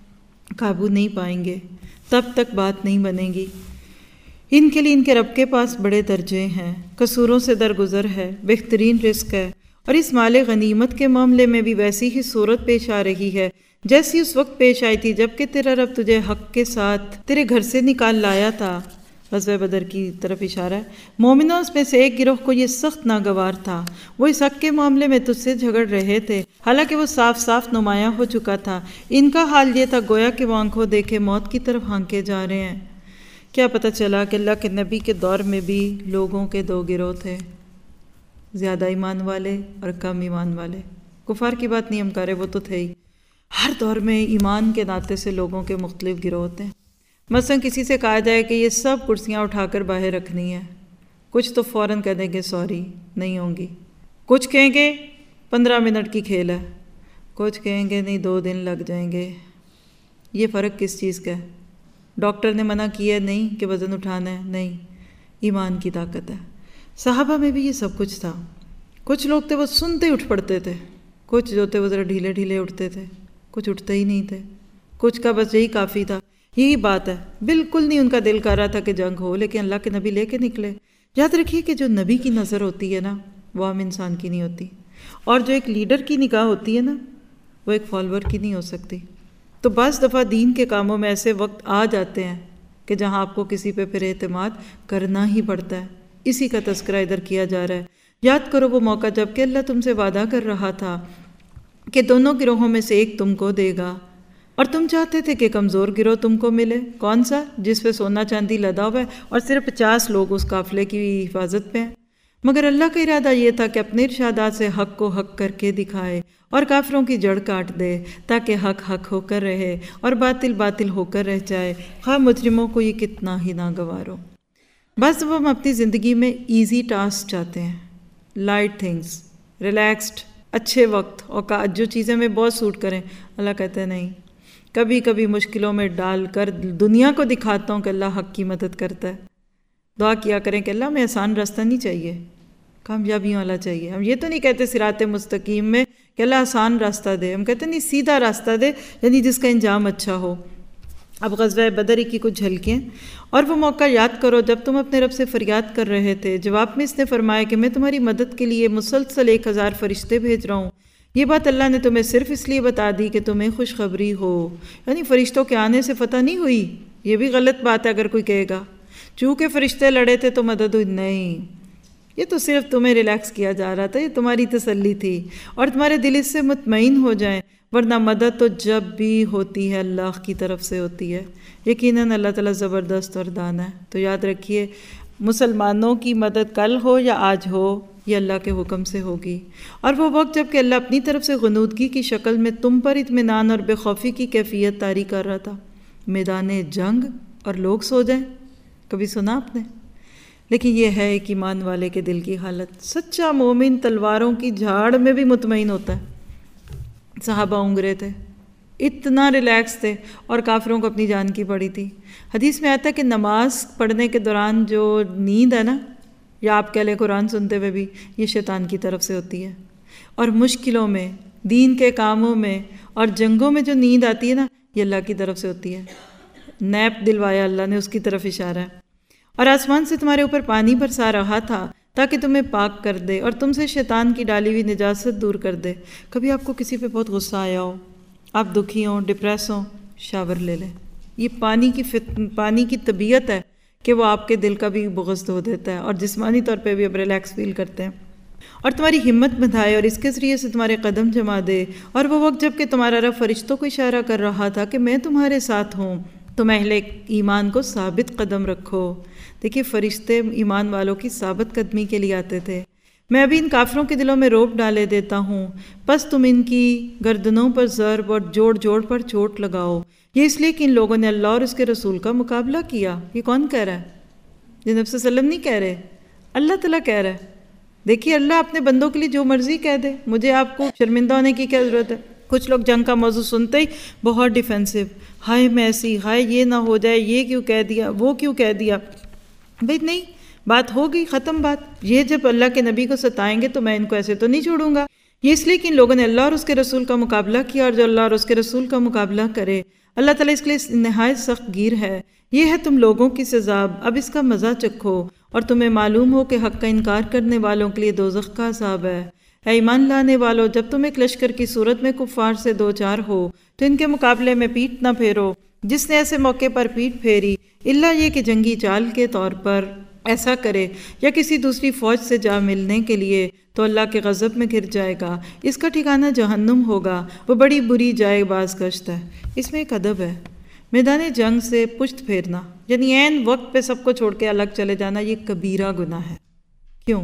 قابو نہیں پائیں گے تب تک بات نہیں بنے گی۔ ان کے لیے ان کے رب کے پاس بڑے درجے ہیں، قصوروں سے درگزر ہے، بہترین رزق ہے، اور اس مال غنیمت کے معاملے میں بھی ویسی ہی صورت پیش آ رہی ہے جیسی اس وقت پیش آئی تھی جب کہ تیرا رب تجھے حق کے ساتھ تیرے گھر سے نکال لایا تھا۔ غزوہ بدر کی طرف اشارہ ہے۔ مومنوں میں سے ایک گروہ کو یہ سخت ناگوار تھا، وہ اس حق کے معاملے میں تجھ سے جھگڑ رہے تھے، حالانکہ وہ صاف صاف نمایاں ہو چکا تھا۔ ان کا حال یہ تھا گویا کہ وہ آنکھوں دیکھے موت کی طرف ہانکے جا رہے ہیں۔ کیا پتہ چلا کہ اللہ کے نبی کے دور میں بھی لوگوں کے دو گروہ تھے، زیادہ ایمان والے اور کم ایمان والے۔ کفار کی بات نہیں ہم کر رہے، وہ تو تھے ہی۔ ہر دور میں ایمان کے ناطے سے لوگوں کے مختلف گروہ ہوتے ہیں۔ مثلا کسی سے کہا جائے کہ یہ سب کرسیاں اٹھا کر باہر رکھنی ہے، کچھ تو فوراً کہہ دیں گے سوری نہیں ہوں گی، کچھ کہیں گے پندرہ منٹ کی کھیل ہے، کچھ کہیں گے نہیں دو دن لگ جائیں گے۔ یہ فرق کس چیز کا ہے؟ ڈاکٹر نے منع کیا ہے نہیں کہ وزن اٹھانا ہے، نہیں، ایمان کی طاقت ہے۔ صحابہ میں بھی یہ سب کچھ تھا۔ کچھ لوگ تھے وہ سنتے ہی اٹھ پڑتے تھے، کچھ جو تھے وہ ذرا ڈھیلے ڈھیلے اٹھتے تھے، کچھ اٹھتے ہی نہیں تھے، کچھ کا بس یہی کافی تھا۔ یہی بات ہے، بالکل نہیں ان کا دل کر رہا تھا کہ جنگ ہو، لیکن اللہ کے نبی لے کے نکلے۔ یاد رکھیے کہ جو نبی کی نظر ہوتی ہے نا وہ عام انسان کی نہیں ہوتی، اور جو ایک لیڈر کی نگاہ ہوتی ہے نا وہ ایک فالوور کی نہیں ہو سکتی۔ تو بعض دفعہ دین کے کاموں میں ایسے وقت آ جاتے ہیں کہ جہاں آپ کو کسی پہ پھر اعتماد کرنا ہی پڑتا ہے۔ اسی کا تذکرہ ادھر کیا جا رہا ہے۔ یاد کرو وہ موقع جب کہ اللہ تم سے وعدہ کر رہا تھا کہ دونوں گروہوں میں سے ایک تم کو دے گا، اور تم چاہتے تھے کہ کمزور گروہ تم کو ملے۔ کون سا؟ جس پہ سونا چاندی لدا ہوا ہے اور صرف پچاس لوگ اس قافلے کی حفاظت پہ ہیں۔ مگر اللہ کا ارادہ یہ تھا کہ اپنے ارشادات سے حق کو حق کر کے دکھائے اور کافروں کی جڑ کاٹ دے، تاکہ حق حق ہو کر رہے اور باطل باطل ہو کر رہ جائے، خواہ مجرموں کو یہ کتنا ہی ناگوار ہو۔ بس اب ہم اپنی زندگی میں ایزی ٹاسک چاہتے ہیں، لائٹ تھنگس، ریلیکسڈ، اچھے وقت، اور جو چیزیں ہمیں بہت سوٹ کریں۔ اللہ کہتے ہیں نہیں، کبھی کبھی مشکلوں میں ڈال کر دنیا کو دکھاتا ہوں کہ اللہ حق کی مدد کرتا ہے۔ دعا کیا کریں کہ اللہ ہمیں آسان راستہ نہیں چاہیے، کامیابیوں والا چاہیے۔ ہم یہ تو نہیں کہتے صراط مستقیم میں کہ اللہ آسان راستہ دے، ہم کہتے نہیں سیدھا راستہ دے، یعنی جس کا انجام اچھا ہو۔ اب غزوہ بدر کی کچھ جھلکیں، اور وہ موقع یاد کرو جب تم اپنے رب سے فریاد کر رہے تھے، جواب میں اس نے فرمایا کہ میں تمہاری مدد کے لیے مسلسل ایک ہزار فرشتے بھیج رہا ہوں۔ یہ بات اللہ نے تمہیں صرف اس لیے بتا دی کہ تمہیں خوشخبری ہو، یعنی فرشتوں کے آنے سے فتح نہیں ہوئی۔ یہ بھی غلط بات ہے اگر کوئی کہے گا چونکہ فرشتے لڑے تھے تو مدد ہوئی، نہیں، یہ تو صرف تمہیں ریلیکس کیا جا رہا تھا، یہ تمہاری تسلی تھی، اور تمہارے دل اس سے مطمئن ہو جائیں، ورنہ مدد تو جب بھی ہوتی ہے اللہ کی طرف سے ہوتی ہے۔ یقیناً اللہ تعالیٰ زبردست اور دانا ہے۔ تو یاد رکھیے، مسلمانوں کی مدد کل ہو یا آج ہو، یہ اللہ کے حکم سے ہوگی، اور وہ وقت جب کہ اللہ اپنی طرف سے غنودگی کی شکل میں تم پر اطمینان اور بے خوفی کی کیفیت طاری کر رہا تھا۔ میدان جنگ اور لوگ سو جائیں، کبھی سنا آپ نے؟ لیکن یہ ہے ایک ایمان والے کے دل کی حالت۔ سچا مومن تلواروں کی جھاڑ میں بھی مطمئن ہوتا ہے۔ صحابہ اونگرے تھے، اتنا ریلیکس تھے، اور کافروں کو اپنی جان کی پڑی تھی۔ حدیث میں آتا ہے کہ نماز پڑھنے کے دوران جو نیند ہے نا، یا آپ کہہ لیں قرآن سنتے ہوئے بھی، یہ شیطان کی طرف سے ہوتی ہے۔ اور مشکلوں میں، دین کے کاموں میں اور جنگوں میں جو نیند آتی ہے نا، یہ اللہ کی طرف سے ہوتی ہے۔ نیپ دلوایا اللہ نے، اس کی طرف اشارہ ہے۔ اور آسمان سے تمہارے اوپر پانی برسا رہا تھا تاکہ تمہیں پاک کر دے اور تم سے شیطان کی ڈالی ہوئی نجاست دور کر دے۔ کبھی آپ کو کسی پہ بہت غصہ آیا ہو، آپ دکھی ہوں، ڈپریس ہوں، شاور لے لیں۔ یہ پانی کی فت... پانی کی طبیعت ہے کہ وہ آپ کے دل کا بھی بغض دھو دیتا ہے، اور جسمانی طور پہ بھی اب ریلیکس فیل کرتے ہیں، اور تمہاری ہمت بندھائے اور اس کے ذریعے سے تمہارے قدم جما دے۔ اور وہ وقت جب کہ تمہارا رب فرشتوں کو اشارہ کر رہا تھا کہ میں تمہارے ساتھ ہوں، تم اہل ایمان کو ثابت قدم رکھو۔ دیکھیے، فرشتے ایمان والوں کی ثابت قدمی کے لیے آتے تھے۔ میں ابھی ان کافروں کے دلوں میں روب ڈالے دیتا ہوں، پس تم ان کی گردنوں پر ضرب اور جوڑ جوڑ پر چوٹ لگاؤ۔ یہ اس لیے کہ ان لوگوں نے اللہ اور اس کے رسول کا مقابلہ کیا۔ یہ کون کہہ رہا ہے؟ یہ نبی صلی اللہ علیہ وسلم نہیں کہہ رہے، اللہ تعالیٰ کہہ رہا ہے۔ دیکھیے، اللہ اپنے بندوں کے لیے جو مرضی کہہ دے، مجھے آپ کو شرمندہ ہونے کی کیا ضرورت ہے؟ کچھ لوگ جنگ کا موضوع سنتے ہی بہت ڈیفینسو، ہائے میں ایسی، ہائے یہ نہ ہو جائے، یہ کیوں کہہ دیا، وہ کیوں کہہ دیا۔ بھائی نہیں، بات ہو گئی، ختم بات۔ یہ جب اللہ کے نبی کو ستائیں گے تو میں ان کو ایسے تو نہیں چھوڑوں گا۔ یہ اس لیے کہ ان لوگوں نے اللہ اور اس کے رسول کا مقابلہ کیا، اور جو اللہ اور اس کے رسول کا مقابلہ کرے، اللہ تعالیٰ اس کے لیے نہایت سخت گیر ہے۔ یہ ہے تم لوگوں کی سزا، اب اس کا مزہ چکھو، اور تمہیں معلوم ہو کہ حق کا انکار کرنے والوں کے لیے دوزخ کا عذاب ہے۔ اے ایمان لانے والو، جب تم ایک لشکر کی صورت میں کفار سے دو چار ہو تو ان کے مقابلے میں پیٹ نہ پھیرو۔ جس نے ایسے موقع پر پیٹ پھیری، الا یہ کہ جنگی چال کے طور پر ایسا کرے یا کسی دوسری فوج سے جا ملنے کے لیے، تو اللہ کے غضب میں گر جائے گا، اس کا ٹھکانہ جہنم ہوگا، وہ بڑی بری جائے باز گشت ہے۔ اس میں ایک ادب ہے، میدان جنگ سے پشت پھیرنا، یعنی عین وقت پہ سب کو چھوڑ کے الگ چلے جانا، یہ کبیرہ گناہ ہے۔ کیوں؟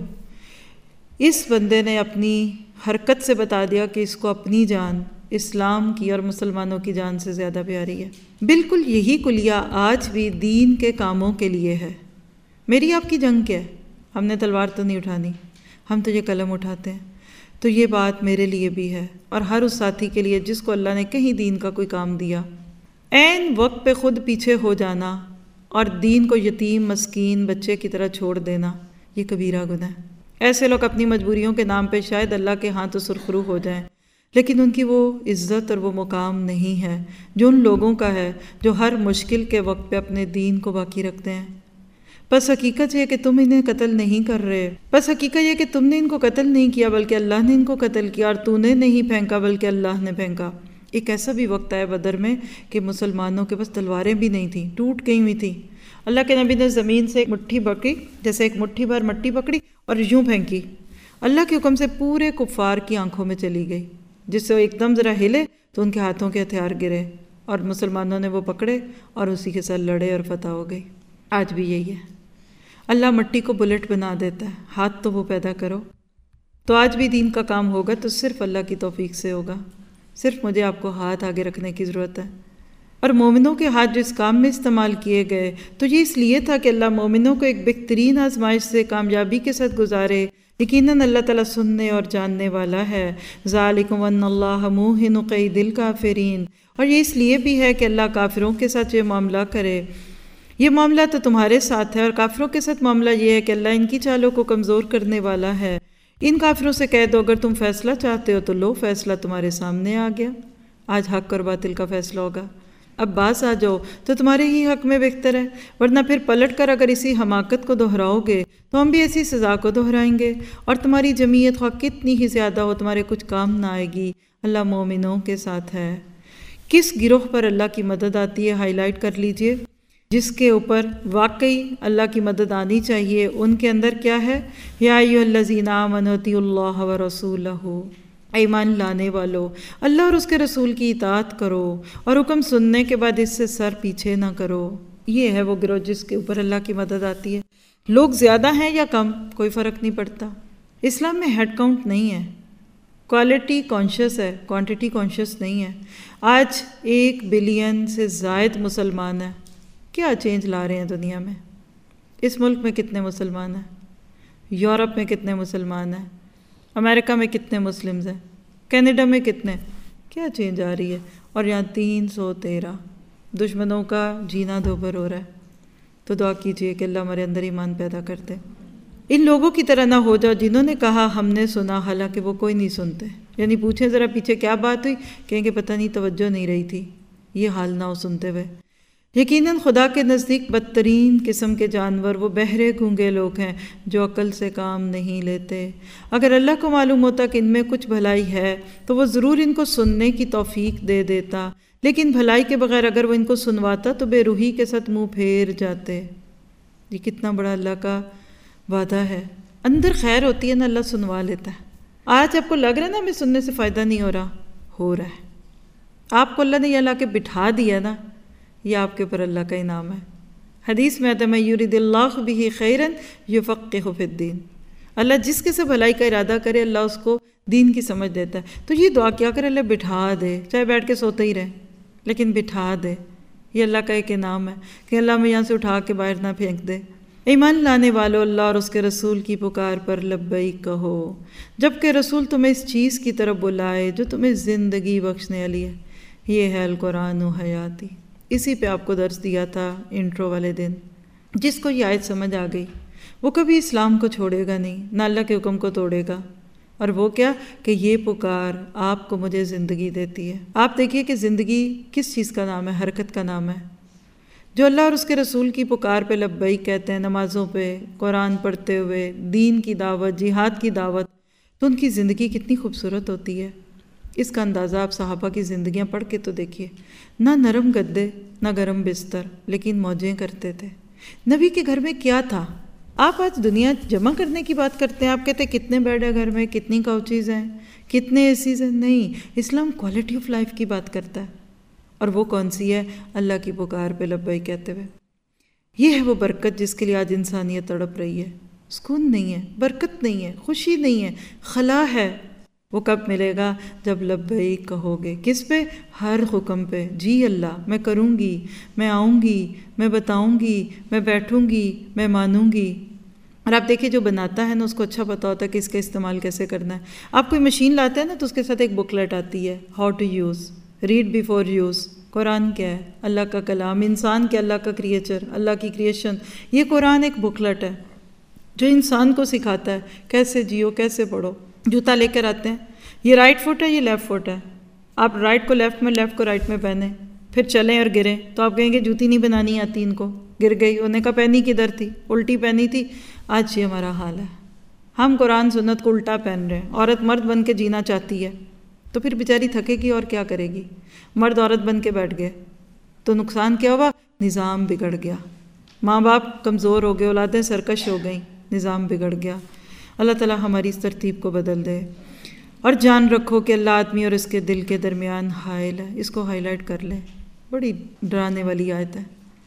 اس بندے نے اپنی حرکت سے بتا دیا کہ اس کو اپنی جان اسلام کی اور مسلمانوں کی جان سے زیادہ پیاری ہے۔ بالکل یہی کلیہ آج بھی دین کے کاموں کے لیے ہے۔ میری آپ کی جنگ کیا ہے؟ ہم نے تلوار تو نہیں اٹھانی، ہم تو یہ قلم اٹھاتے ہیں۔ تو یہ بات میرے لیے بھی ہے، اور ہر اس ساتھی کے لیے جس کو اللہ نے کہیں دین کا کوئی کام دیا، عین وقت پہ خود پیچھے ہو جانا اور دین کو یتیم مسکین بچے کی طرح چھوڑ دینا، یہ کبیرہ گناہ ہے۔ ایسے لوگ اپنی مجبوریوں کے نام پہ شاید اللہ کے ہاں تو سرخرو ہو جائیں، لیکن ان کی وہ عزت اور وہ مقام نہیں ہے جو ان لوگوں کا ہے جو ہر مشکل کے وقت پہ اپنے دین کو باقی رکھتے ہیں۔ بس حقیقت یہ کہ تم انہیں قتل نہیں کر رہے، بس حقیقت یہ کہ تم نے ان کو قتل نہیں کیا بلکہ اللہ نے ان کو قتل کیا، اور تو نے نہیں پھینکا بلکہ اللہ نے پھینکا۔ ایک ایسا بھی وقت آیا بدر میں کہ مسلمانوں کے پاس تلواریں بھی نہیں تھیں، ٹوٹ گئی ہوئی تھیں۔ اللہ کے نبی نے زمین سے ایک مٹھی پکڑی، جیسے ایک مٹھی بھر مٹی پکڑی اور یوں پھینکی، اللہ کے حکم سے پورے کفار کی آنکھوں میں چلی گئی، جس سے وہ ایک دم ذرا ہلے تو ان کے ہاتھوں کے ہتھیار گرے، اور مسلمانوں نے وہ پکڑے اور اسی کے ساتھ لڑے اور فتح ہو گئی۔ آج بھی یہی ہے، اللہ مٹی کو بلٹ بنا دیتا ہے، ہاتھ تو وہ پیدا کرو۔ تو آج بھی دین کا کام ہوگا تو صرف اللہ کی توفیق سے ہوگا، صرف مجھے آپ کو ہاتھ آگے رکھنے کی ضرورت ہے۔ اور مومنوں کے ہاتھ جو اس کام میں استعمال کیے گئے تو یہ اس لیے تھا کہ اللہ مومنوں کو ایک بہترین آزمائش سے کامیابی کے ساتھ گزارے، یقیناً اللہ تعالیٰ سننے اور جاننے والا ہے۔ ذالکم ان اللہ موہن قید الکافرین، اور یہ اس لیے بھی ہے کہ اللہ کافروں کے ساتھ یہ معاملہ کرے۔ یہ معاملہ تو تمہارے ساتھ ہے، اور کافروں کے ساتھ معاملہ یہ ہے کہ اللہ ان کی چالوں کو کمزور کرنے والا ہے۔ ان کافروں سے کہہ دو اگر تم فیصلہ چاہتے ہو تو لو، فیصلہ تمہارے سامنے آ گیا، آج حق اور باطل کا فیصلہ ہوگا، اب باز آ جاؤ تو تمہارے ہی حق میں بہتر ہے، ورنہ پھر پلٹ کر اگر اسی حماقت کو دہراؤ گے تو ہم بھی ایسی سزا کو دہرائیں گے، اور تمہاری جمعیت خواہ کتنی ہی زیادہ ہو تمہارے کچھ کام نہ آئے گی، اللہ مومنوں کے ساتھ ہے۔ کس گروہ پر اللہ کی مدد آتی ہے ہائی لائٹ کر لیجئے، جس کے اوپر واقعی اللہ کی مدد آنی چاہیے۔ ان کے اندر کیا ہے؟ یا ایھا الذین آمنوا اطیعوا اللہ ورسولہ، ایمان لانے والو اللہ اور اس کے رسول کی اطاعت کرو، اور حکم سننے کے بعد اس سے سر پیچھے نہ کرو۔ یہ ہے وہ گروہ جس کے اوپر اللہ کی مدد آتی ہے۔ لوگ زیادہ ہیں یا کم کوئی فرق نہیں پڑتا، اسلام میں ہیڈ کاؤنٹ نہیں ہے، کوالٹی کانشیس ہے، کوانٹٹی کانشیس نہیں ہے۔ آج ایک بلین سے زائد مسلمان ہیں، کیا چینج لا رہے ہیں دنیا میں؟ اس ملک میں کتنے مسلمان ہیں؟ یورپ میں کتنے مسلمان ہیں؟ امریکہ میں کتنے مسلمز ہیں؟ کینیڈا میں کتنے؟ کیا چینج آ رہی ہے؟ اور یہاں تین سو تیرہ دشمنوں کا جینا دھوبر ہو رہا ہے۔ تو دعا کیجئے کہ اللہ ہمارے اندر ایمان پیدا کر دے۔ ان لوگوں کی طرح نہ ہو جاؤ جنہوں نے کہا ہم نے سنا، حالانکہ وہ کوئی نہیں سنتے۔ یعنی پوچھیں ذرا پیچھے کیا بات ہوئی، کہیں کہ پتہ نہیں توجہ نہیں رہی تھی۔ یہ حال نہ ہو سنتے ہوئے۔ یقیناً خدا کے نزدیک بدترین قسم کے جانور وہ بہرے گونگے لوگ ہیں جو عقل سے کام نہیں لیتے۔ اگر اللہ کو معلوم ہوتا کہ ان میں کچھ بھلائی ہے تو وہ ضرور ان کو سننے کی توفیق دے دیتا، لیکن بھلائی کے بغیر اگر وہ ان کو سنواتا تو بے روحی کے ساتھ منہ پھیر جاتے۔ یہ کتنا بڑا اللہ کا وعدہ ہے۔ اندر خیر ہوتی ہے نا، اللہ سنوا لیتا ہے۔ آج آپ کو لگ رہا ہے نا ہمیں سننے سے فائدہ نہیں ہو رہا، ہو رہا ہے۔ آپ کو اللہ نے یہ لا کے بٹھا دیا نا، یہ آپ کے اوپر اللہ کا انعام ہے۔ حدیث میں آتا ہے من یرید اللہ بہ خیرا یفقہہ فی الدین، اللہ جس کے سے بھلائی کا ارادہ کرے اللہ اس کو دین کی سمجھ دیتا ہے۔ تو یہ دعا کیا کرے، اللہ بٹھا دے، چاہے بیٹھ کے سوتے ہی رہے لیکن بٹھا دے۔ یہ اللہ کا ایک انعام ہے کہ اللہ ہمیں یہاں سے اٹھا کے باہر نہ پھینک دے۔ ایمان لانے والو اللہ اور اس کے رسول کی پکار پر لبیک کہو، جبکہ رسول تمہیں اس چیز کی طرف بلائے جو تمہیں زندگی بخشنے والی ہے۔ یہ ہے القرآن و حیاتی۔ اسی پہ آپ کو درس دیا تھا انٹرو والے دن۔ جس کو یہ آیت سمجھ آ گئی وہ کبھی اسلام کو چھوڑے گا نہیں، نہ اللہ کے حکم کو توڑے گا۔ اور وہ کیا کہ یہ پکار آپ کو مجھے زندگی دیتی ہے۔ آپ دیکھیے کہ زندگی کس چیز کا نام ہے، حرکت کا نام ہے۔ جو اللہ اور اس کے رسول کی پکار پہ لبیک کہتے ہیں، نمازوں پہ، قرآن پڑھتے ہوئے، دین کی دعوت، جہاد کی دعوت، تو ان کی زندگی کتنی خوبصورت ہوتی ہے۔ اس کا اندازہ آپ صحابہ کی زندگیاں پڑھ کے تو دیکھیے، نہ نرم گدے نہ گرم بستر، لیکن موجیں کرتے تھے۔ نبی کے گھر میں کیا تھا؟ آپ آج دنیا جمع کرنے کی بات کرتے ہیں، آپ کہتے ہیں کتنے بیڈ ہے گھر میں، کتنی کاؤچیز ہیں، کتنے اے سیز ہیں۔ نہیں، اسلام کوالٹی آف لائف کی بات کرتا ہے، اور وہ کون سی ہے؟ اللہ کی پکار پہ لبیک کہتے ہوئے۔ یہ ہے وہ برکت جس کے لیے آج انسانیت تڑپ رہی ہے۔ سکون نہیں ہے، برکت نہیں ہے، خوشی نہیں ہے، خلا ہے۔ وہ کب ملے گا؟ جب لبیک کہو گے۔ کس پہ؟ ہر حکم پہ۔ جی اللہ میں کروں گی، میں آؤں گی، میں بتاؤں گی، میں بیٹھوں گی، میں مانوں گی۔ اور آپ دیکھیے جو بناتا ہے نا اس کو اچھا پتہ ہوتا ہے کہ اس کا استعمال کیسے کرنا ہے۔ آپ کوئی مشین لاتے ہیں نا تو اس کے ساتھ ایک بکلیٹ آتی ہے، how to use, read before use. قرآن کیا ہے؟ اللہ کا کلام، انسان کیا؟ اللہ کا کریچر، اللہ کی کریشن۔ یہ قرآن ایک بکلیٹ ہے جو انسان کو سکھاتا ہے کیسے جیو، کیسے پڑھو۔ جوتا لے کر آتے ہیں، یہ رائٹ فٹ ہے، یہ لیفٹ فٹ ہے، آپ رائٹ کو لیفٹ میں، لیفٹ کو رائٹ میں پہنیں، پھر چلیں اور گریں تو آپ کہیں گے جوتی نہیں بنانی آتی ان کو، گر گئی، انہیں کا پہنی کدھر تھی، الٹی پہنی تھی۔ آج یہ ہمارا حال ہے، ہم قرآن سنت کو الٹا پہن رہے ہیں۔ عورت مرد بن کے جینا چاہتی ہے تو پھر بیچاری تھکے گی اور کیا کرے گی؟ مرد عورت بن کے بیٹھ گئے تو نقصان کیا ہوا؟ نظام بگڑ گیا، ماں باپ کمزور ہو گئے، اولادیں سرکش ہو گئیں، نظام بگڑ گیا۔ اللہ تعالیٰ ہماری اس ترتیب کو بدل دے۔ اور جان رکھو کہ اللہ آدمی اور اس کے دل کے درمیان حائل ہے۔ اس کو ہائی لائٹ کر لیں، بڑی ڈرانے والی آیت ہے،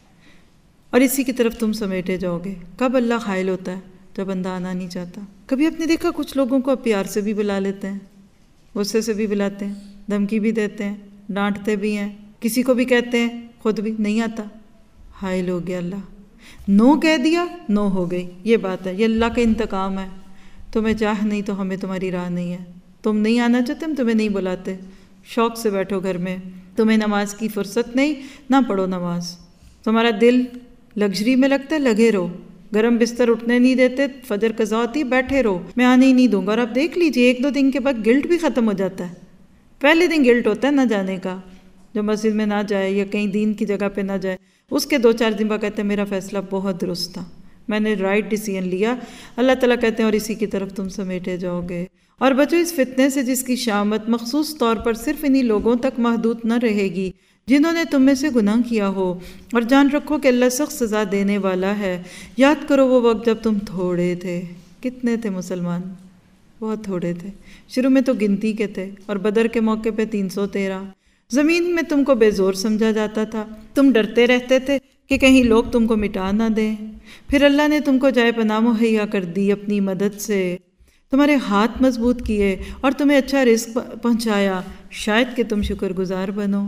اور اسی کی طرف تم سمیٹے جاؤ گے۔ کب اللہ حائل ہوتا ہے؟ جب بندہ آنا نہیں چاہتا۔ کبھی آپ نے دیکھا کچھ لوگوں کو پیار سے بھی بلا لیتے ہیں، غصے سے بھی بلاتے ہیں، دھمکی بھی دیتے ہیں، ڈانٹتے بھی ہیں، کسی کو بھی کہتے ہیں، خود بھی نہیں آتا۔ حائل ہو گیا اللہ، نو کہہ دیا، نو ہو گئی، یہ بات ہے، یہ اللہ کا انتقام ہے۔ تو تمہیں چاہ نہیں تو ہمیں تمہاری راہ نہیں ہے، تم نہیں آنا چاہتے ہم تمہیں نہیں بلاتے، شوق سے بیٹھو گھر میں، تمہیں نماز کی فرصت نہیں، نہ پڑھو نماز، تمہارا دل لگژری میں لگتا ہے، لگے رہو، گرم بستر اٹھنے نہیں دیتے، فجر قضا ہوتی بیٹھے رہو، میں آنے ہی نہیں دوں گا۔ اور آپ دیکھ لیجئے ایک دو دن کے بعد گلٹ بھی ختم ہو جاتا ہے۔ پہلے دن گلٹ ہوتا ہے نہ جانے کا، جو مسجد میں نہ جائے یا کہیں دین کی جگہ پہ نہ جائے، اس کے دو چار دن بعد کہتے ہیں میرا فیصلہ بہت درست تھا، میں نے رائٹ ڈیسیژن لیا۔ اللہ تعالیٰ کہتے ہیں اور اسی کی طرف تم سمیٹے جاؤ گے۔ اور بچو اس فتنے سے جس کی شامت مخصوص طور پر صرف انہی لوگوں تک محدود نہ رہے گی جنہوں نے تم میں سے گناہ کیا ہو، اور جان رکھو کہ اللہ سخت سزا دینے والا ہے۔ یاد کرو وہ وقت جب تم تھوڑے تھے، کتنے تھے مسلمان؟ بہت تھوڑے تھے، شروع میں تو گنتی کے تھے، اور بدر کے موقع پہ تین سو تیرہ۔ زمین میں تم کو بے زور سمجھا جاتا تھا، تم ڈرتے رہتے تھے کہ کہیں لوگ تم کو مٹا نہ دیں، پھر اللہ نے تم کو جائے پناہ مہیا کر دی اپنی مدد سے، تمہارے ہاتھ مضبوط کیے اور تمہیں اچھا رزق پہنچایا، شاید کہ تم شکر گزار بنو۔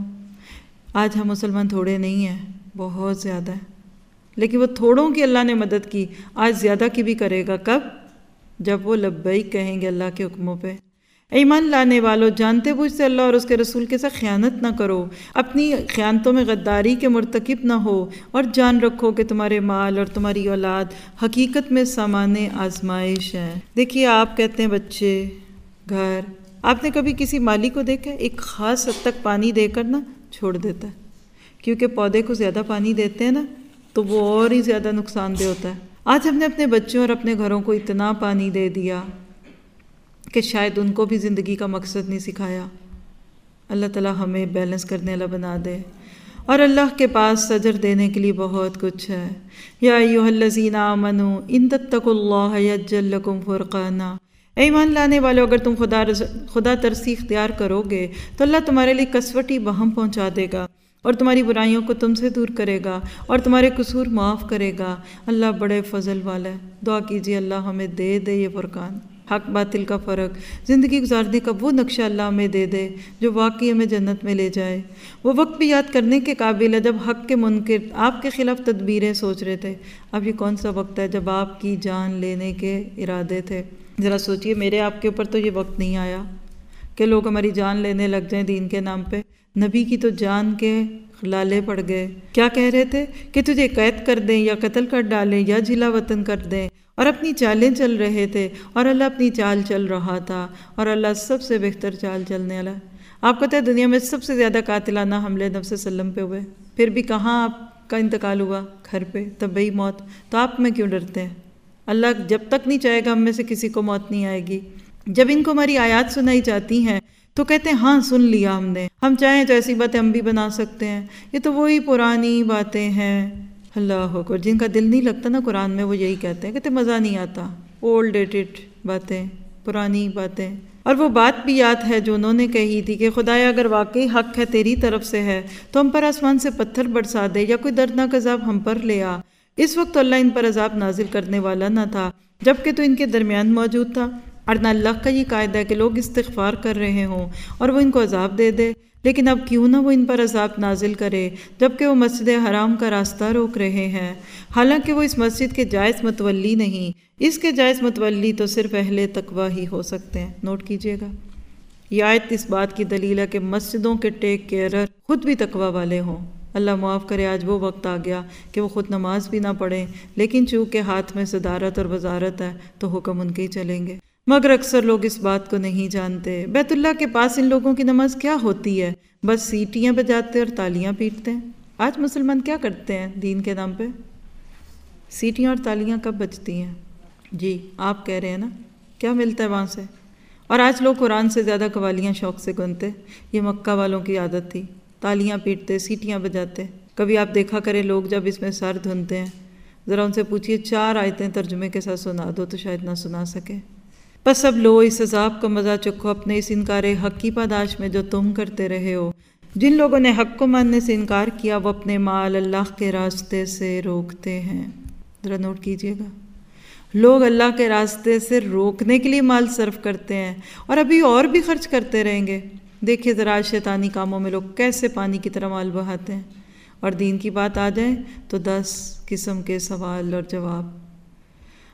آج ہم مسلمان تھوڑے نہیں ہیں، بہت زیادہ ہیں، لیکن وہ تھوڑوں کی اللہ نے مدد کی، آج زیادہ کی بھی کرے گا۔ کب؟ جب وہ لبیک کہیں گے اللہ کے حکموں پہ۔ ایمان لانے والوں، جانتے بوجھتے اللہ اور اس کے رسول کے ساتھ خیانت نہ کرو، اپنی خیانتوں میں غداری کے مرتکب نہ ہو، اور جان رکھو کہ تمہارے مال اور تمہاری اولاد حقیقت میں سامان آزمائش ہے۔ دیکھیے آپ کہتے ہیں بچے، گھر، آپ نے کبھی کسی مالی کو دیکھا ایک خاص حد تک پانی دے کر نا چھوڑ دیتا ہے، کیونکہ پودے کو زیادہ پانی دیتے ہیں نا تو وہ اور ہی زیادہ نقصان دہ ہوتا ہے۔ آج ہم نے اپنے بچوں اور اپنے گھروں کو اتنا پانی دے دیا کہ شاید ان کو بھی زندگی کا مقصد نہیں سکھایا۔ اللہ تعالیٰ ہمیں بیلنس کرنے والا بنا دے، اور اللہ کے پاس اجر دینے کے لیے بہت کچھ ہے۔ یا ایھا الذین آمنوا ان تتقوا اللہ یجعل لکم فرقانا، ایمان لانے والو اگر تم خدا خدا ترسی اختیار کرو گے تو اللہ تمہارے لیے کسوٹی بہم پہنچا دے گا، اور تمہاری برائیوں کو تم سے دور کرے گا، اور تمہارے قصور معاف کرے گا۔ اللہ بڑے فضل والا ہے۔ دعا کیجیے اللہ ہمیں دے دے یہ فرقان، حق باطل کا فرق، زندگی گزارنے کا وہ نقشہ اللہ ہمیں دے دے جو واقعی ہمیں جنت میں لے جائے۔ وہ وقت بھی یاد کرنے کے قابل ہے جب حق کے منکر آپ کے خلاف تدبیریں سوچ رہے تھے۔ اب یہ کون سا وقت ہے جب آپ کی جان لینے کے ارادے تھے؟ ذرا سوچئے، میرے آپ کے اوپر تو یہ وقت نہیں آیا کہ لوگ ہماری جان لینے لگ جائیں دین کے نام پہ۔ نبی کی تو جان کے لالے پڑ گئے، کیا کہہ رہے تھے کہ تجھے قید کر دیں یا قتل کر ڈالیں یا جلا وطن کر دیں، اور اپنی چالیں چل رہے تھے، اور اللہ اپنی چال چل رہا تھا، اور اللہ سب سے بہتر چال چلنے والا ہے۔ آپ کہتے ہیں دنیا میں سب سے زیادہ قاتلانہ حملے نبی صلی اللہ علیہ وسلم پہ ہوئے، پھر بھی کہاں آپ کا انتقال ہوا؟ گھر پہ، طبعی موت۔ تو آپ میں کیوں ڈرتے ہیں؟ اللہ جب تک نہیں چاہے گا ہم میں سے کسی کو موت نہیں آئے گی۔ جب ان کو ہماری آیات سنائی جاتی ہیں تو کہتے ہیں ہاں سن لیا ہم نے، ہم چاہیں تو ایسی باتیں ہم بھی بنا سکتے ہیں، یہ تو وہی پرانی باتیں ہیں۔ اللہ اکبر، جن کا دل نہیں لگتا نا قرآن میں وہ یہی کہتے ہیں، کہتے مزہ نہیں آتا، اولڈ ڈیٹڈ باتیں، پرانی باتیں۔ اور وہ بات بھی یاد ہے جو انہوں نے کہی تھی کہ خدایا اگر واقعی حق ہے تیری طرف سے ہے تو ہم پر آسمان سے پتھر برسا دے یا کوئی دردناک عذاب ہم پر لے آ۔ اس وقت تو اللہ ان پر عذاب نازل کرنے والا نہ تھا جبکہ تو ان کے درمیان موجود تھا، اور نہ اللہ کا یہ قاعدہ ہے کہ لوگ استغفار کر رہے ہوں اور وہ ان کو عذاب دے دے، لیکن اب کیوں نہ وہ ان پر عذاب نازل کرے جبکہ وہ مسجد حرام کا راستہ روک رہے ہیں، حالانکہ وہ اس مسجد کے جائز متولی نہیں، اس کے جائز متولی تو صرف اہل تقوی ہی ہو سکتے ہیں۔ نوٹ کیجئے گا، یہ آیت اس بات کی دلیل ہے کہ مسجدوں کے ٹیک کیئرر خود بھی تقوی والے ہوں۔ اللہ معاف کرے آج وہ وقت آ گیا کہ وہ خود نماز بھی نہ پڑھیں، لیکن چونکہ ہاتھ میں صدارت اور وزارت ہے تو حکم ان کے ہی چلیں گے، مگر اکثر لوگ اس بات کو نہیں جانتے۔ بیت اللہ کے پاس ان لوگوں کی نماز کیا ہوتی ہے؟ بس سیٹیاں بجاتے اور تالیاں پیٹتے ہیں۔ آج مسلمان کیا کرتے ہیں دین کے نام پہ؟ سیٹیاں اور تالیاں کب بجتی ہیں؟ جی آپ کہہ رہے ہیں نا، کیا ملتا ہے وہاں سے؟ اور آج لوگ قرآن سے زیادہ قوالیاں شوق سے گنتے، یہ مکہ والوں کی عادت تھی، تالیاں پیٹتے، سیٹیاں بجاتے۔ کبھی آپ دیکھا کرے لوگ جب اس میں سر دھنتے ہیں، ذرا ان سے پوچھئے چار آیتیں ترجمے کے ساتھ سنا دو تو شاید نہ سنا سکے۔ بس اب لو اس عذاب کا مزہ چکھو اپنے اس انکار حق کی پاداش میں جو تم کرتے رہے ہو۔ جن لوگوں نے حق کو ماننے سے انکار کیا وہ اپنے مال اللہ کے راستے سے روکتے ہیں۔ ذرا نوٹ کیجئے گا، لوگ اللہ کے راستے سے روکنے کے لیے مال صرف کرتے ہیں اور ابھی اور بھی خرچ کرتے رہیں گے۔ دیکھیے ذرا شیطانی کاموں میں لوگ کیسے پانی کی طرح مال بہاتے ہیں، اور دین کی بات آ جائے تو دس قسم کے سوال اور جواب۔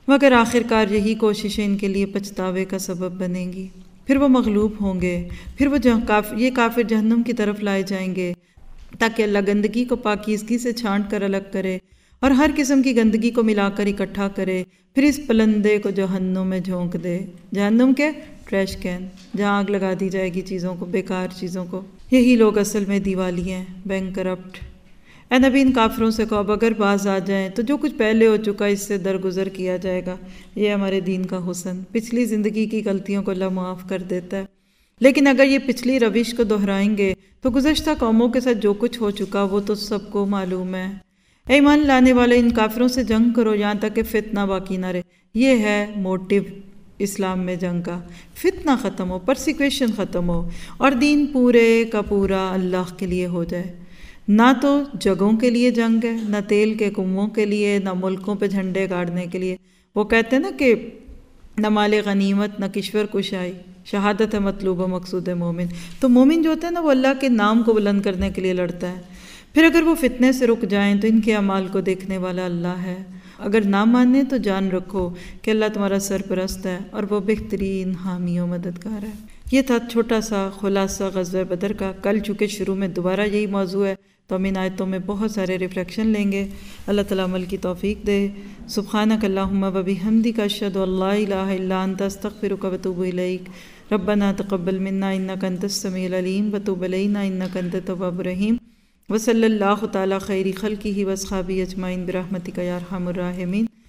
مگر آخر کار یہی کوششیں ان کے لیے پچھتاوے کا سبب بنیں گی۔ پھر وہ مغلوب ہوں گے، پھر وہ یہ کافر جہنم کی طرف لائے جائیں گے، تاکہ اللہ گندگی کو پاکیزگی سے چھانٹ کر الگ کرے اور ہر قسم کی گندگی کو ملا کر اکٹھا کرے، پھر اس پلندے کو جہنم میں جھونک دے۔ جہنم کے ٹریش کین، جہاں آگ لگا دی جائے گی چیزوں کو، بیکار چیزوں کو۔ یہی لوگ اصل میں دیوالی ہیں، بینک کرپٹ۔ اے نبی ان کافروں سے کہو اگر باز آ جائیں تو جو کچھ پہلے ہو چکا اس سے درگزر کیا جائے گا۔ یہ ہمارے دین کا حسن، پچھلی زندگی کی غلطیوں کو اللہ معاف کر دیتا ہے، لیکن اگر یہ پچھلی روش کو دہرائیں گے تو گزشتہ قوموں کے ساتھ جو کچھ ہو چکا وہ تو سب کو معلوم ہے۔ اے ایمان لانے والے ان کافروں سے جنگ کرو یہاں تک کہ فتنہ باقی نہ رہے۔ یہ ہے موٹیو اسلام میں جنگ کا، فتنہ ختم ہو، پرسیکیوشن ختم ہو اور دین پورے کا پورا اللہ کے لیے ہو جائے۔ نہ تو جگہوں کے لیے جنگ ہے، نہ تیل کے کنووں کے لیے، نہ ملکوں پہ جھنڈے گاڑنے کے لیے۔ وہ کہتے ہیں نا کہ نہ مال غنیمت نہ کشور کشائی، شہادت ہے مطلوب و مقصود مومن۔ تو مومن جو ہوتا ہے نا وہ اللہ کے نام کو بلند کرنے کے لیے لڑتا ہے۔ پھر اگر وہ فتنے سے رک جائیں تو ان کے اعمال کو دیکھنے والا اللہ ہے۔ اگر نہ مانیں تو جان رکھو کہ اللہ تمہارا سرپرست ہے اور وہ بہترین حامی و مددگار ہے۔ یہ تھا چھوٹا سا خلاصہ غزوہ بدر کا۔ کل چونکہ شروع میں دوبارہ یہی موضوع ہے تو ہم ان آیتوں میں بہت سارے ریفلیکشن لیں گے۔ اللہ تعالیٰ عمل کی توفیق دے۔ سبحانک اللہم و بحمدک اشہد ان لا الہ الا انت استغفرک و اتوب الیک۔ ربنا تقبل منا انک انت السمیع العلیم وتب علینا انک انت التواب الرحیم۔ وصلی اللہ تعالیٰ خیر خلقہ واصحابہ اجمعین برحمتک یا ارحم الراحمین۔